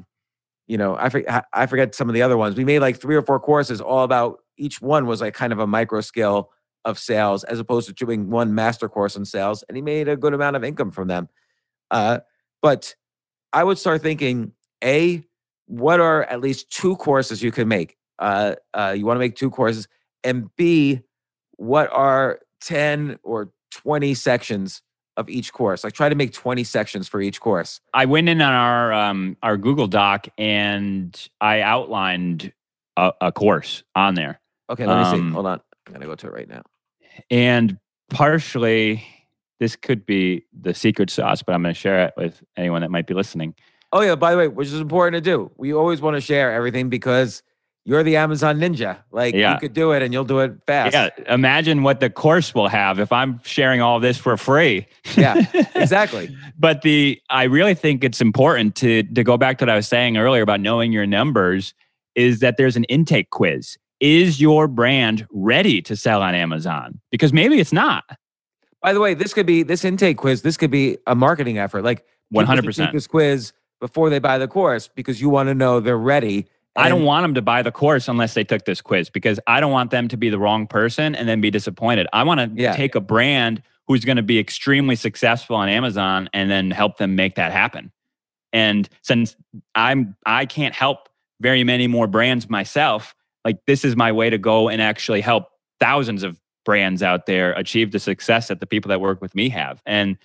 I forget some of the other ones. We made like 3 or 4 courses all about, each one was like kind of a micro skill of sales as opposed to doing one master course on sales. And he made a good amount of income from them. But I would start thinking, what are at least 2 courses you can make? You want to make 2 courses. And B, what are 10 or 20 sections of each course? Like try to make 20 sections for each course. I went in on our Google Doc and I outlined a course on there. Okay, let me see. Hold on. I'm going to go to it right now. And partially, this could be the secret sauce, but I'm going to share it with anyone that might be listening. Oh, yeah. By the way, which is important to do. We always want to share everything because you're the Amazon ninja. Like you could do it and you'll do it fast. Yeah. Imagine what the course will have if I'm sharing all this for free. Yeah, exactly. But I really think it's important to go back to what I was saying earlier about knowing your numbers is that there's an intake quiz. Is your brand ready to sell on Amazon? Because maybe it's not. By the way, this intake quiz, this could be a marketing effort. Like 100%. Take this quiz before they buy the course because you want to know they're ready. I don't want them to buy the course unless they took this quiz because I don't want them to be the wrong person and then be disappointed. I want to take a brand who's going to be extremely successful on Amazon and then help them make that happen. And since I can't help very many more brands myself, like this is my way to go and actually help thousands of brands out there achieve the success that the people that work with me have. And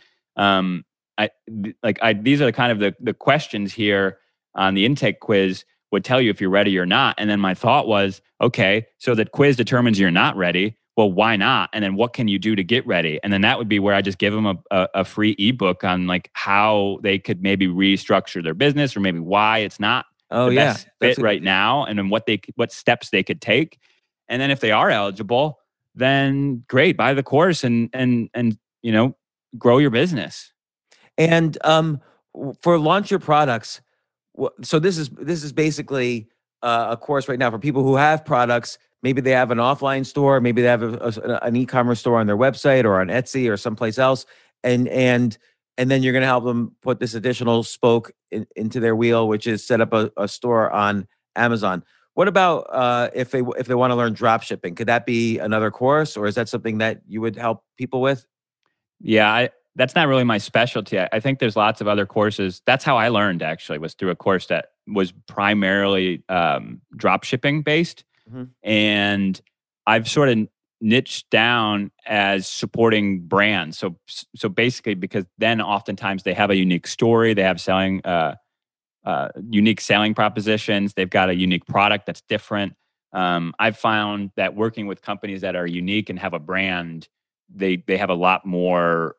these are kind of the questions here on the intake quiz would tell you if you're ready or not. And then my thought was, okay, so the quiz determines you're not ready. Well, why not? And then what can you do to get ready? And then that would be where I just give them a free ebook on like how they could maybe restructure their business or maybe why it's not the best fit right now, and then what steps they could take. And then if they are eligible, then great, buy the course and grow your business. And for launch your products, so this is basically a course right now for people who have products. Maybe they have an offline store, maybe they have an e-commerce store on their website or on Etsy or someplace else, and then you're going to help them put this additional spoke into their wheel, which is set up a store on Amazon. What about if they want to learn drop shipping? Could that be another course, or is that something that you would help people with? Yeah, that's not really my specialty. I think there's lots of other courses. That's how I learned, actually, was through a course that was primarily drop shipping based. Mm-hmm. And I've sort of niched down as supporting brands. So basically, because then oftentimes they have a unique story, they have unique selling propositions, they've got a unique product that's different. I've found that working with companies that are unique and have a brand, they have a lot more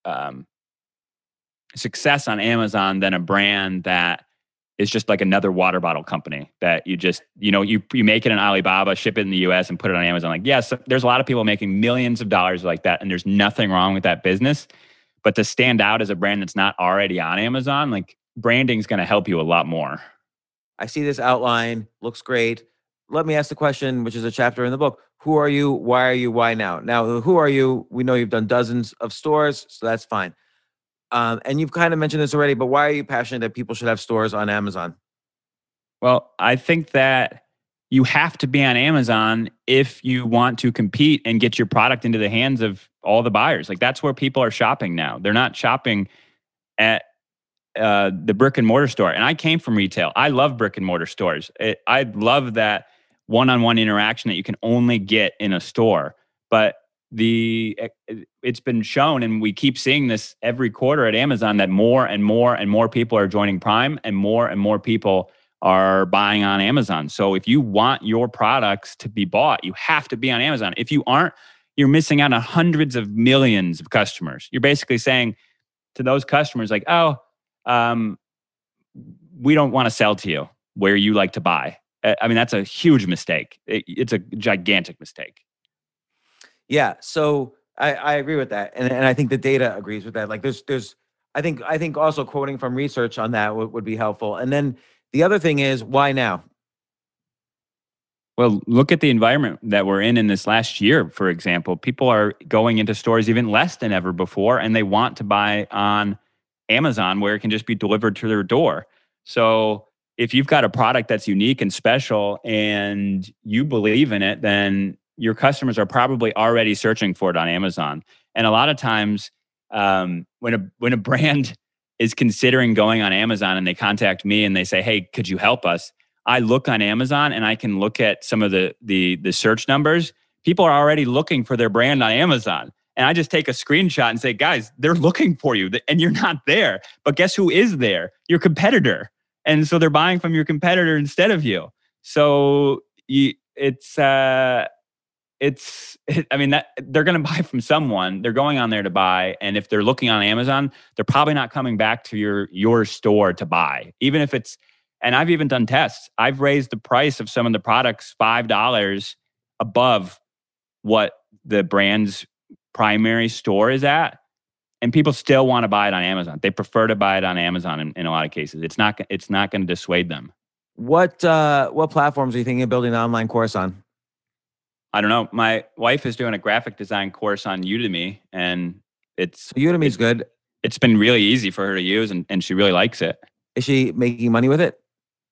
success on Amazon than a brand that is just like another water bottle company that you just, you make it in Alibaba, ship it in the US and put it on Amazon. Like, yes, there's a lot of people making millions of dollars like that, and there's nothing wrong with that business. But to stand out as a brand that's not already on Amazon, like branding is going to help you a lot more. I see this outline, looks great. Let me ask the question, which is a chapter in the book. Who are you? Why are you? Why now? Now, who are you? We know you've done dozens of stores, so that's fine. And you've kind of mentioned this already, but why are you passionate that people should have stores on Amazon? Well, I think that you have to be on Amazon if you want to compete and get your product into the hands of all the buyers. Like that's where people are shopping now. They're not shopping at the brick and mortar store. And I came from retail. I love brick and mortar stores. I love that one-on-one interaction that you can only get in a store. But it's been shown, and we keep seeing this every quarter at Amazon, that more and more and more people are joining Prime, and more people are buying on Amazon. So if you want your products to be bought, you have to be on Amazon. If you aren't, you're missing out on hundreds of millions of customers. You're basically saying to those customers like, we don't want to sell to you where you like to buy. I mean, that's a huge mistake. It's a gigantic mistake. Yeah. So I agree with that. And I think the data agrees with that. Like I think also quoting from research on that would be helpful. And then the other thing is, why now? Well, look at the environment that we're in this last year, for example. People are going into stores even less than ever before, and they want to buy on Amazon where it can just be delivered to their door. So if you've got a product that's unique and special and you believe in it, then your customers are probably already searching for it on Amazon. And a lot of times when a brand is considering going on Amazon and they contact me and they say, hey, could you help us? I look on Amazon and I can look at some of the search numbers. People are already looking for their brand on Amazon. And I just take a screenshot and say, guys, they're looking for you and you're not there. But guess who is there? Your competitor. And so they're buying from your competitor instead of you. So they're going to buy from someone. They're going on there to buy. And if they're looking on Amazon, they're probably not coming back to your store to buy. Even if it's, and I've even done tests. I've raised the price of some of the products $5 above what the brand's primary store is at. And people still want to buy it on Amazon. They prefer to buy it on Amazon in a lot of cases. It's not going to dissuade them. What platforms are you thinking of building an online course on? I don't know. My wife is doing a graphic design course on Udemy, and Udemy's good. It's been really easy for her to use, and she really likes it. Is she making money with it?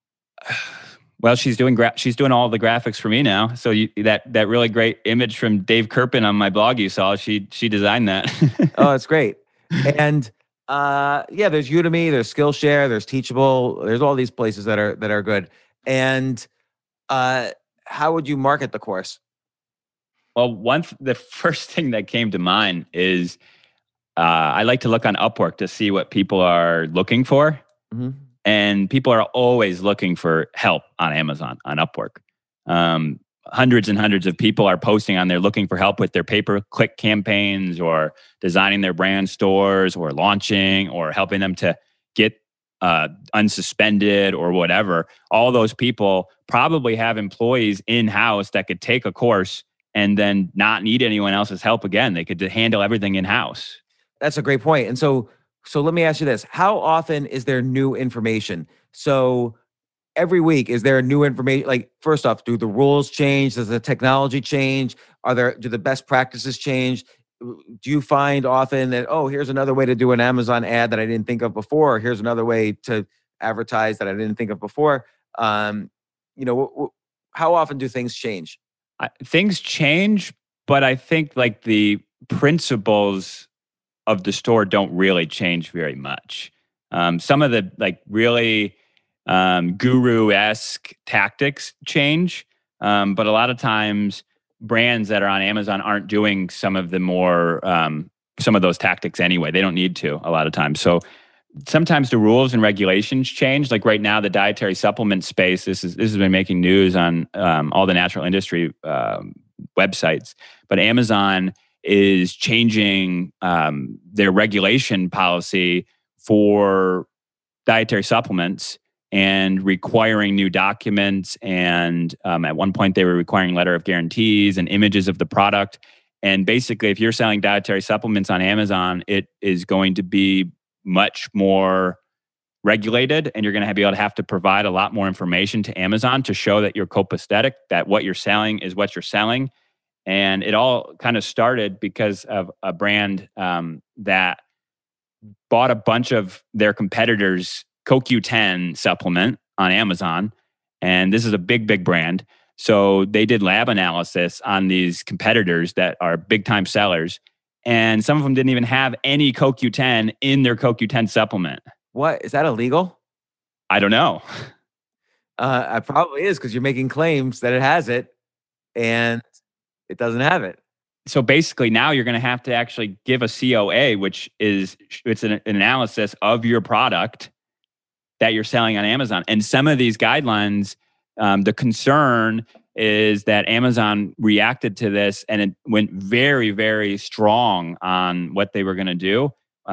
Well, she's doing all the graphics for me now. So that really great image from Dave Kirpin on my blog you saw, she designed that. Oh, that's great. And there's Udemy, there's Skillshare, there's Teachable, there's all these places that are good. And how would you market the course? Well, the first thing that came to mind is I like to look on Upwork to see what people are looking for. Mm-hmm. And people are always looking for help on Amazon, on Upwork. Hundreds and hundreds of people are posting on there looking for help with their pay-per-click campaigns or designing their brand stores or launching or helping them to get unsuspended or whatever. All those people probably have employees in-house that could take a course and then not need anyone else's help again. They could handle everything in-house. That's a great point. And so let me ask you this. How often is there new information? So every week, is there new information? Like, first off, do the rules change? Does the technology change? Do the best practices change? Do you find often that, here's another way to do an Amazon ad that I didn't think of before? Or here's another way to advertise that I didn't think of before. How often do things change? Things change, but I think like the principles of the store don't really change very much. Some of the like really guru-esque tactics change, but a lot of times brands that are on Amazon aren't doing some of those tactics anyway. They don't need to a lot of times. So sometimes the rules and regulations change. Like right now, the dietary supplement space, this has been making news on all the natural industry websites. But Amazon is changing their regulation policy for dietary supplements and requiring new documents. And at one point, they were requiring letter of guarantees and images of the product. And basically, if you're selling dietary supplements on Amazon, it is going to be much more regulated, and you're going to be able to have to provide a lot more information to Amazon to show that you're copacetic, that what you're selling is what you're selling. And it all kind of started because of a brand that bought a bunch of their competitors' CoQ10 supplement on Amazon. And this is a big, big brand. So they did lab analysis on these competitors that are big time sellers. And some of them didn't even have any CoQ10 in their CoQ10 supplement. What? Is that illegal? I don't know. It probably is because you're making claims that it has it and it doesn't have it. So basically now you're going to have to actually give a COA, which is it's an analysis of your product that you're selling on Amazon. And some of these guidelines, the concern is that Amazon reacted to this and it went very, very strong on what they were going to do.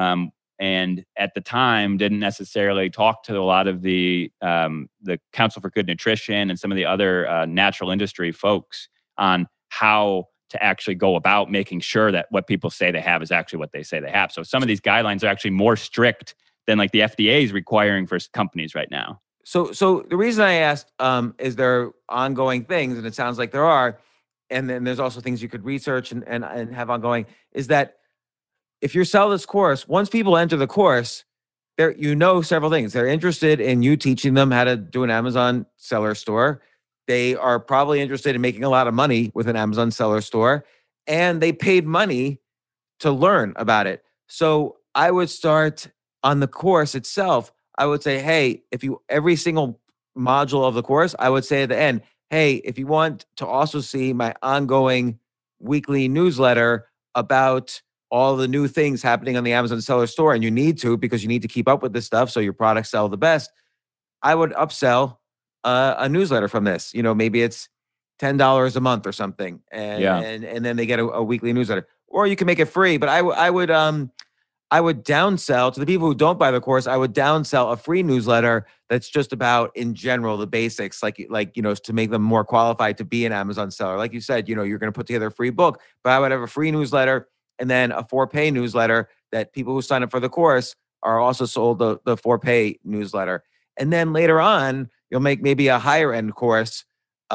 And at the time didn't necessarily talk to a lot of the Council for Good Nutrition and some of the other natural industry folks on how to actually go about making sure that what people say they have is actually what they say they have. So some of these guidelines are actually more strict than like the FDA is requiring for companies right now. So the reason I asked is there ongoing things, and it sounds like there are, and then there's also things you could research and have ongoing, is that if you sell this course, once people enter the course, several things. They're interested in you teaching them how to do an Amazon seller store. They are probably interested in making a lot of money with an Amazon seller store, and they paid money to learn about it. So I would start on the course itself. I would say, hey, every single module of the course, I would say at the end, hey, if you want to also see my ongoing weekly newsletter about all the new things happening on the Amazon seller store, and you need to because you need to keep up with this stuff so your products sell the best, I would upsell a newsletter from this. Maybe it's $10 a month or something, and then they get a weekly newsletter. Or you can make it free. But I would downsell to the people who don't buy the course. I would downsell a free newsletter that's just about in general the basics, like to make them more qualified to be an Amazon seller. Like you said, you're going to put together a free book, but I would have a free newsletter and then a 4-pay newsletter that people who sign up for the course are also sold the 4-pay newsletter. And then later on, you'll make maybe a higher end course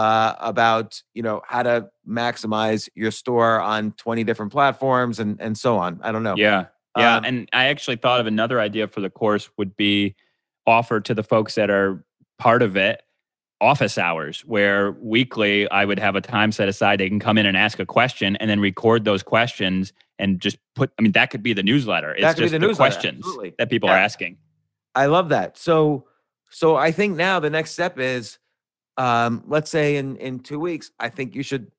about, how to maximize your store on 20 different platforms and so on. I don't know. Yeah. Yeah. And I actually thought of another idea for the course would be offered to the folks that are part of it, office hours, where weekly I would have a time set aside. They can come in and ask a question and then record those questions and just that could be the newsletter. It's just the questions that people are asking. I love that. So I think now the next step is, let's say in 2 weeks, I think you should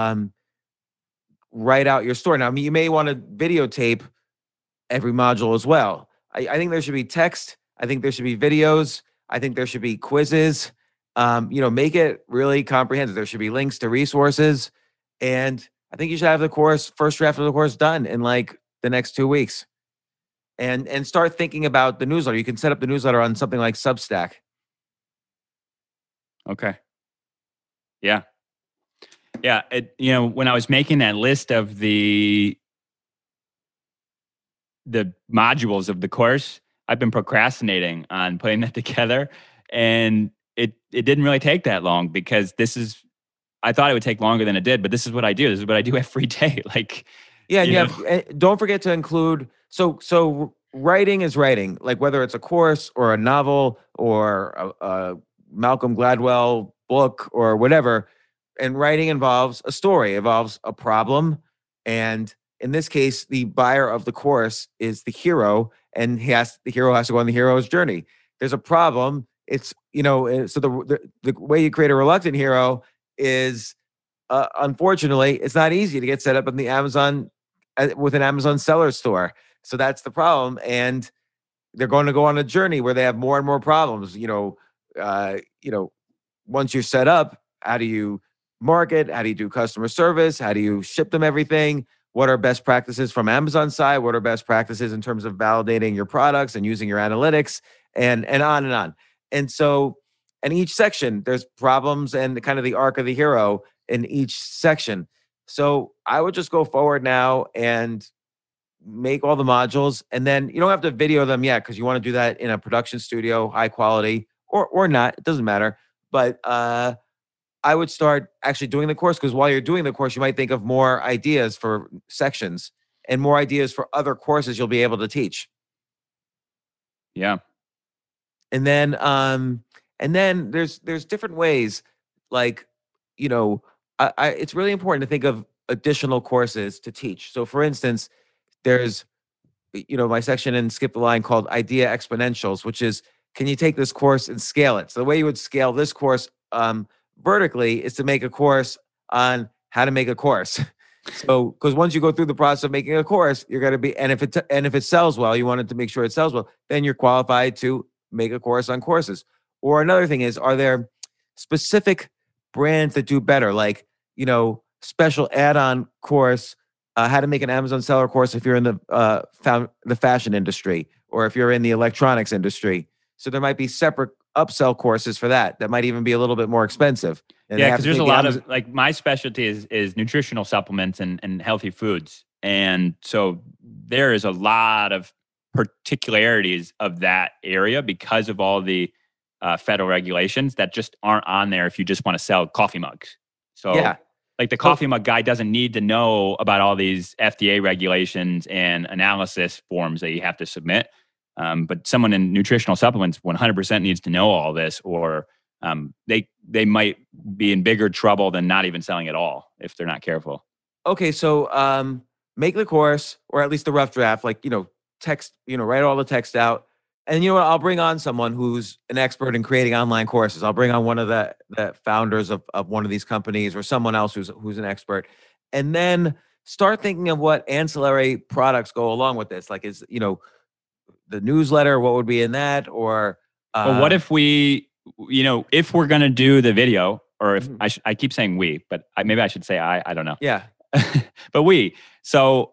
write out your story. Now, you may want to videotape every module as well. I think there should be text. I think there should be videos. I think there should be quizzes. Make it really comprehensive. There should be links to resources. And I think you should have the first draft of the course done in like the next 2 weeks. And start thinking about the newsletter. You can set up the newsletter on something like Substack. Okay. Yeah. Yeah. When I was making that list of the modules of the course, I've been procrastinating on putting that together. And it didn't really take that long because I thought it would take longer than it did, but this is what I do. This is what I do every day. Don't forget to include, so writing is writing, like whether it's a course or a novel or a Malcolm Gladwell book or whatever. And writing involves a story, involves a problem. And in this case, the buyer of the course is the hero, and the hero has to go on the hero's journey. There's a problem. It's, so the way you create a reluctant hero is, unfortunately, it's not easy to get set up in the Amazon with an Amazon seller store. So that's the problem. And they're going to go on a journey where they have more and more problems. Once you're set up, how do you market? How do you do customer service? How do you ship them everything? What are best practices from Amazon side? What are best practices in terms of validating your products and using your analytics and on and on. And so, in each section, there's problems and kind of the arc of the hero in each section. So I would just go forward now and make all the modules. And then you don't have to video them yet because you want to do that in a production studio, high quality or not. It doesn't matter. But I would start actually doing the course, because while you're doing the course, you might think of more ideas for sections and more ideas for other courses you'll be able to teach. Yeah. And then there's different ways, like, it's really important to think of additional courses to teach. So for instance, there's, my section in Skip the Line called Idea Exponentials, which is can you take this course and scale it? So the way you would scale this course vertically is to make a course on how to make a course. So, because once you go through the process of making a course, you're going to be, and if it sells well, you wanted to make sure it sells well, then you're qualified to make a course on courses. Or another thing is, are there specific brands that do better, like, special add-on course, how to make an Amazon seller course if you're in the fashion industry, or if you're in the electronics industry. So there might be separate upsell courses for that might even be a little bit more expensive. And Yeah, because there's a lot of, like, my specialty is nutritional supplements and healthy foods. And so there is a lot of particularities of that area because of all the federal regulations that just aren't on there if you just want to sell coffee mugs. So yeah. Like the coffee mug guy doesn't need to know about all these FDA regulations and analysis forms that you have to submit. But someone in nutritional supplements 100% needs to know all this, or they might be in bigger trouble than not even selling at all if they're not careful. Okay, so make the course, or at least the rough draft, like, text, write all the text out. And you know what? I'll bring on someone who's an expert in creating online courses. I'll bring on one of the founders of one of these companies, or someone else who's an expert. And then start thinking of what ancillary products go along with this. Like, is, the newsletter, what would be in that? Or well, what if we, if we're going to do the video, or if I keep saying we, but maybe I should say I don't know. Yeah. But so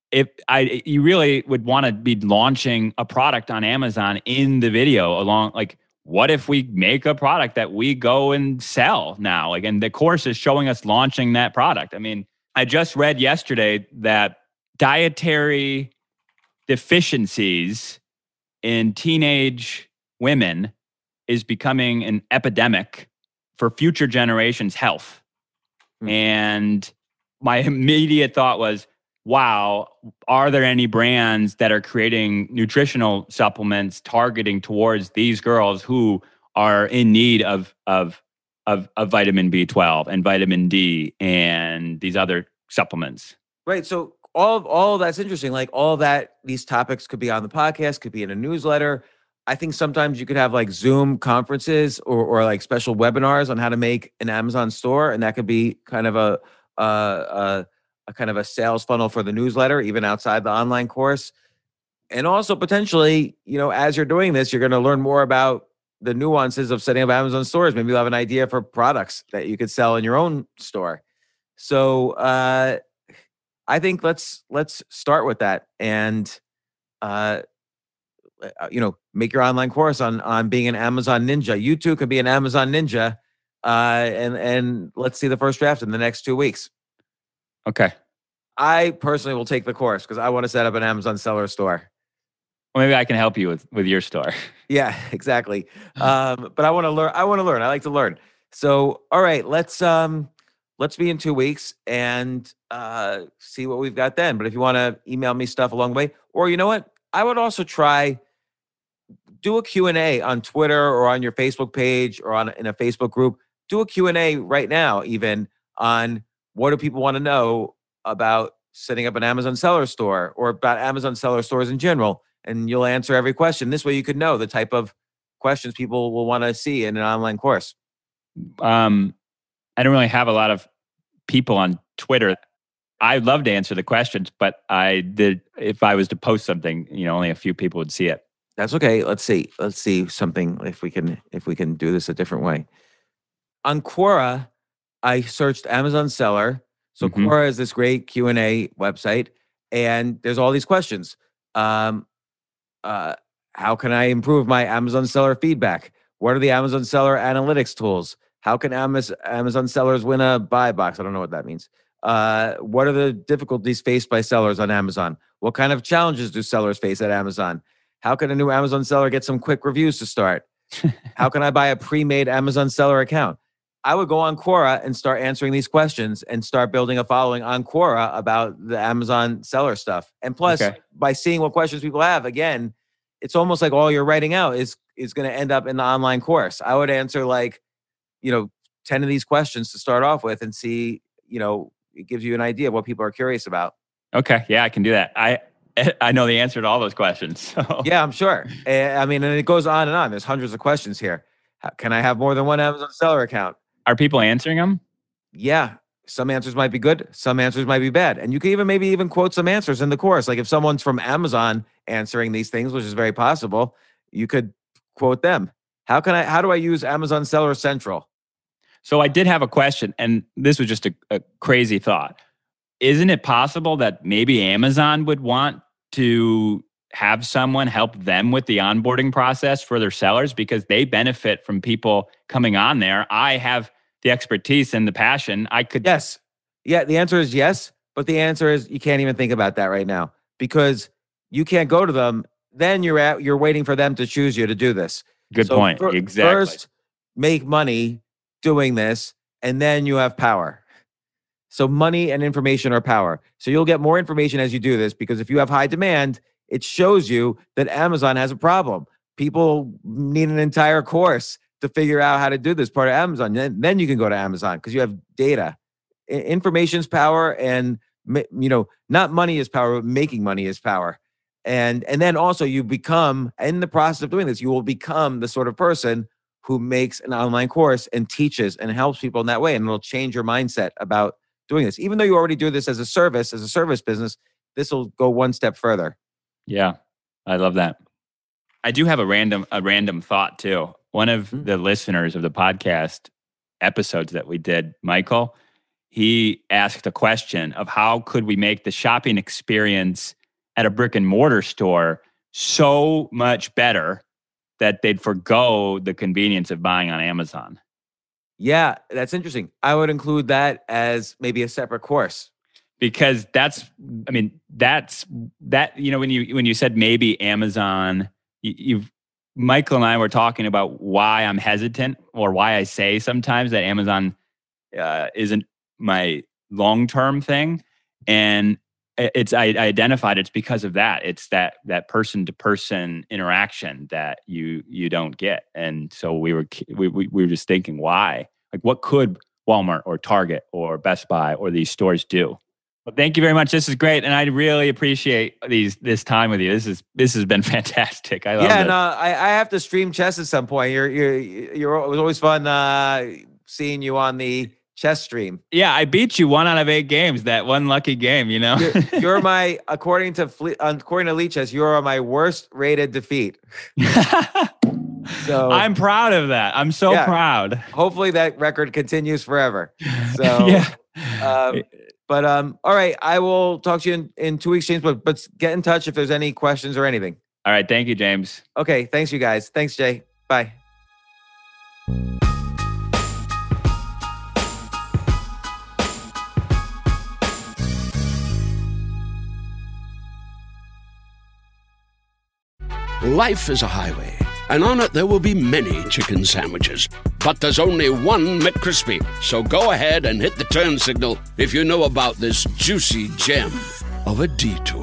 you really would want to be launching a product on Amazon in the video along, like, what if we make a product that we go and sell now? Like, and the course is showing us launching that product. I mean, I just read yesterday that dietary deficiencies in teenage women is becoming an epidemic for future generations' health. And my immediate thought was, wow, are there any brands that are creating nutritional supplements targeting towards these girls who are in need of vitamin B12 and vitamin D and these other supplements? Right. So all of that's interesting. Like, all that, these topics could be on the podcast, could be in a newsletter. I think sometimes you could have like Zoom conferences or like special webinars on how to make an Amazon store, and that could be kind of a kind of a sales funnel for the newsletter, even outside the online course. And also potentially, as you're doing this, you're going to learn more about the nuances of setting up Amazon stores. Maybe you'll have an idea for products that you could sell in your own store. So I think let's start with that, and make your online course on being an Amazon ninja. You too could be an Amazon ninja, and let's see the first draft in the next 2 weeks. Okay. I personally will take the course because I want to set up an Amazon seller store. Well, maybe I can help you with your store. Yeah, exactly. But I want to learn. I like to learn. So, all right, let's be in 2 weeks and see what we've got then. But if you want to email me stuff along the way, or you know what, I would also do a Q&A on Twitter or on your Facebook page or in a Facebook group. Do a Q&A right now, even on what do people want to know about setting up an Amazon seller store or about Amazon seller stores in general. And you'll answer every question. This way you could know the type of questions people will want to see in an online course. I don't really have a lot of people on Twitter. I'd love to answer the questions, but if I was to post something, only a few people would see it. That's okay. Let's see something if we can do this a different way. On Quora, I searched Amazon seller. So Quora is this great Q&A website, and there's all these questions. How can I improve my Amazon seller feedback? What are the Amazon seller analytics tools? How can Amazon sellers win a buy box? I don't know what that means. What are the difficulties faced by sellers on Amazon? What kind of challenges do sellers face at Amazon? How can a new Amazon seller get some quick reviews to start? How can I buy a pre-made Amazon seller account? I would go on Quora and start answering these questions and start building a following on Quora about the Amazon seller stuff. And plus, by seeing what questions people have, again, it's almost like all you're writing out is going to end up in the online course. I would answer 10 of these questions to start off with and see, it gives you an idea of what people are curious about. Okay. Yeah, I can do that. I know the answer to all those questions. So. Yeah, I'm sure. I mean, and it goes on and on. There's hundreds of questions here. Can I have more than one Amazon seller account? Are people answering them? Yeah. Some answers might be good. Some answers might be bad. And you can maybe even quote some answers in the course. Like if someone's from Amazon answering these things, which is very possible, you could quote them. How do I use Amazon Seller Central? So I did have a question, and this was just a crazy thought. Isn't it possible that maybe Amazon would want to have someone help them with the onboarding process for their sellers because they benefit from people coming on there? I have the expertise and the passion. Yes. Yeah, the answer is yes, but the answer is you can't even think about that right now because you can't go to them. Then you're waiting for them to choose you to do this. Good point. Exactly. First, make money doing this, and then you have power. So money and information are power. So you'll get more information as you do this because if you have high demand, it shows you that Amazon has a problem. People need an entire course to figure out how to do this part of Amazon. Then you can go to Amazon because you have data. Information's power, and not money is power, but making money is power. And then also you become, in the process of doing this, you will become the sort of person who makes an online course and teaches and helps people in that way. And it'll change your mindset about doing this. Even though you already do this as a service business, this will go one step further. Yeah, I love that. I do have a random thought too. One of the listeners of the podcast episodes that we did, Michael, he asked a question of how could we make the shopping experience at a brick and mortar store so much better that they'd forgo the convenience of buying on Amazon. Yeah, that's interesting. I would include that as maybe a separate course. Because when you said maybe Amazon, Michael and I were talking about why I'm hesitant or why I say sometimes that Amazon isn't my long-term thing. And I identified it's because of that. It's that person-to-person interaction that you don't get. And so we were just thinking, why? Like, what could Walmart or Target or Best Buy or these stores do? Well, thank you very much. This is great, and I really appreciate this time with you. This has been fantastic. I love it. Yeah, no, I have to stream chess at some point. It was always fun seeing you on the chess stream. Yeah, I beat you 1 out of 8 games. That one lucky game, You're my according to Elite Chess, you're my worst rated defeat. So I'm proud of that. I'm so proud. Hopefully that record continues forever. So yeah. But all right, I will talk to you in 2 weeks, James. But get in touch if there's any questions or anything. All right, thank you, James. Okay, thanks, you guys. Thanks, Jay. Bye. Life is a highway, and on it there will be many chicken sandwiches. But there's only one McCrispy. So go ahead and hit the turn signal if you know about this juicy gem of a detour.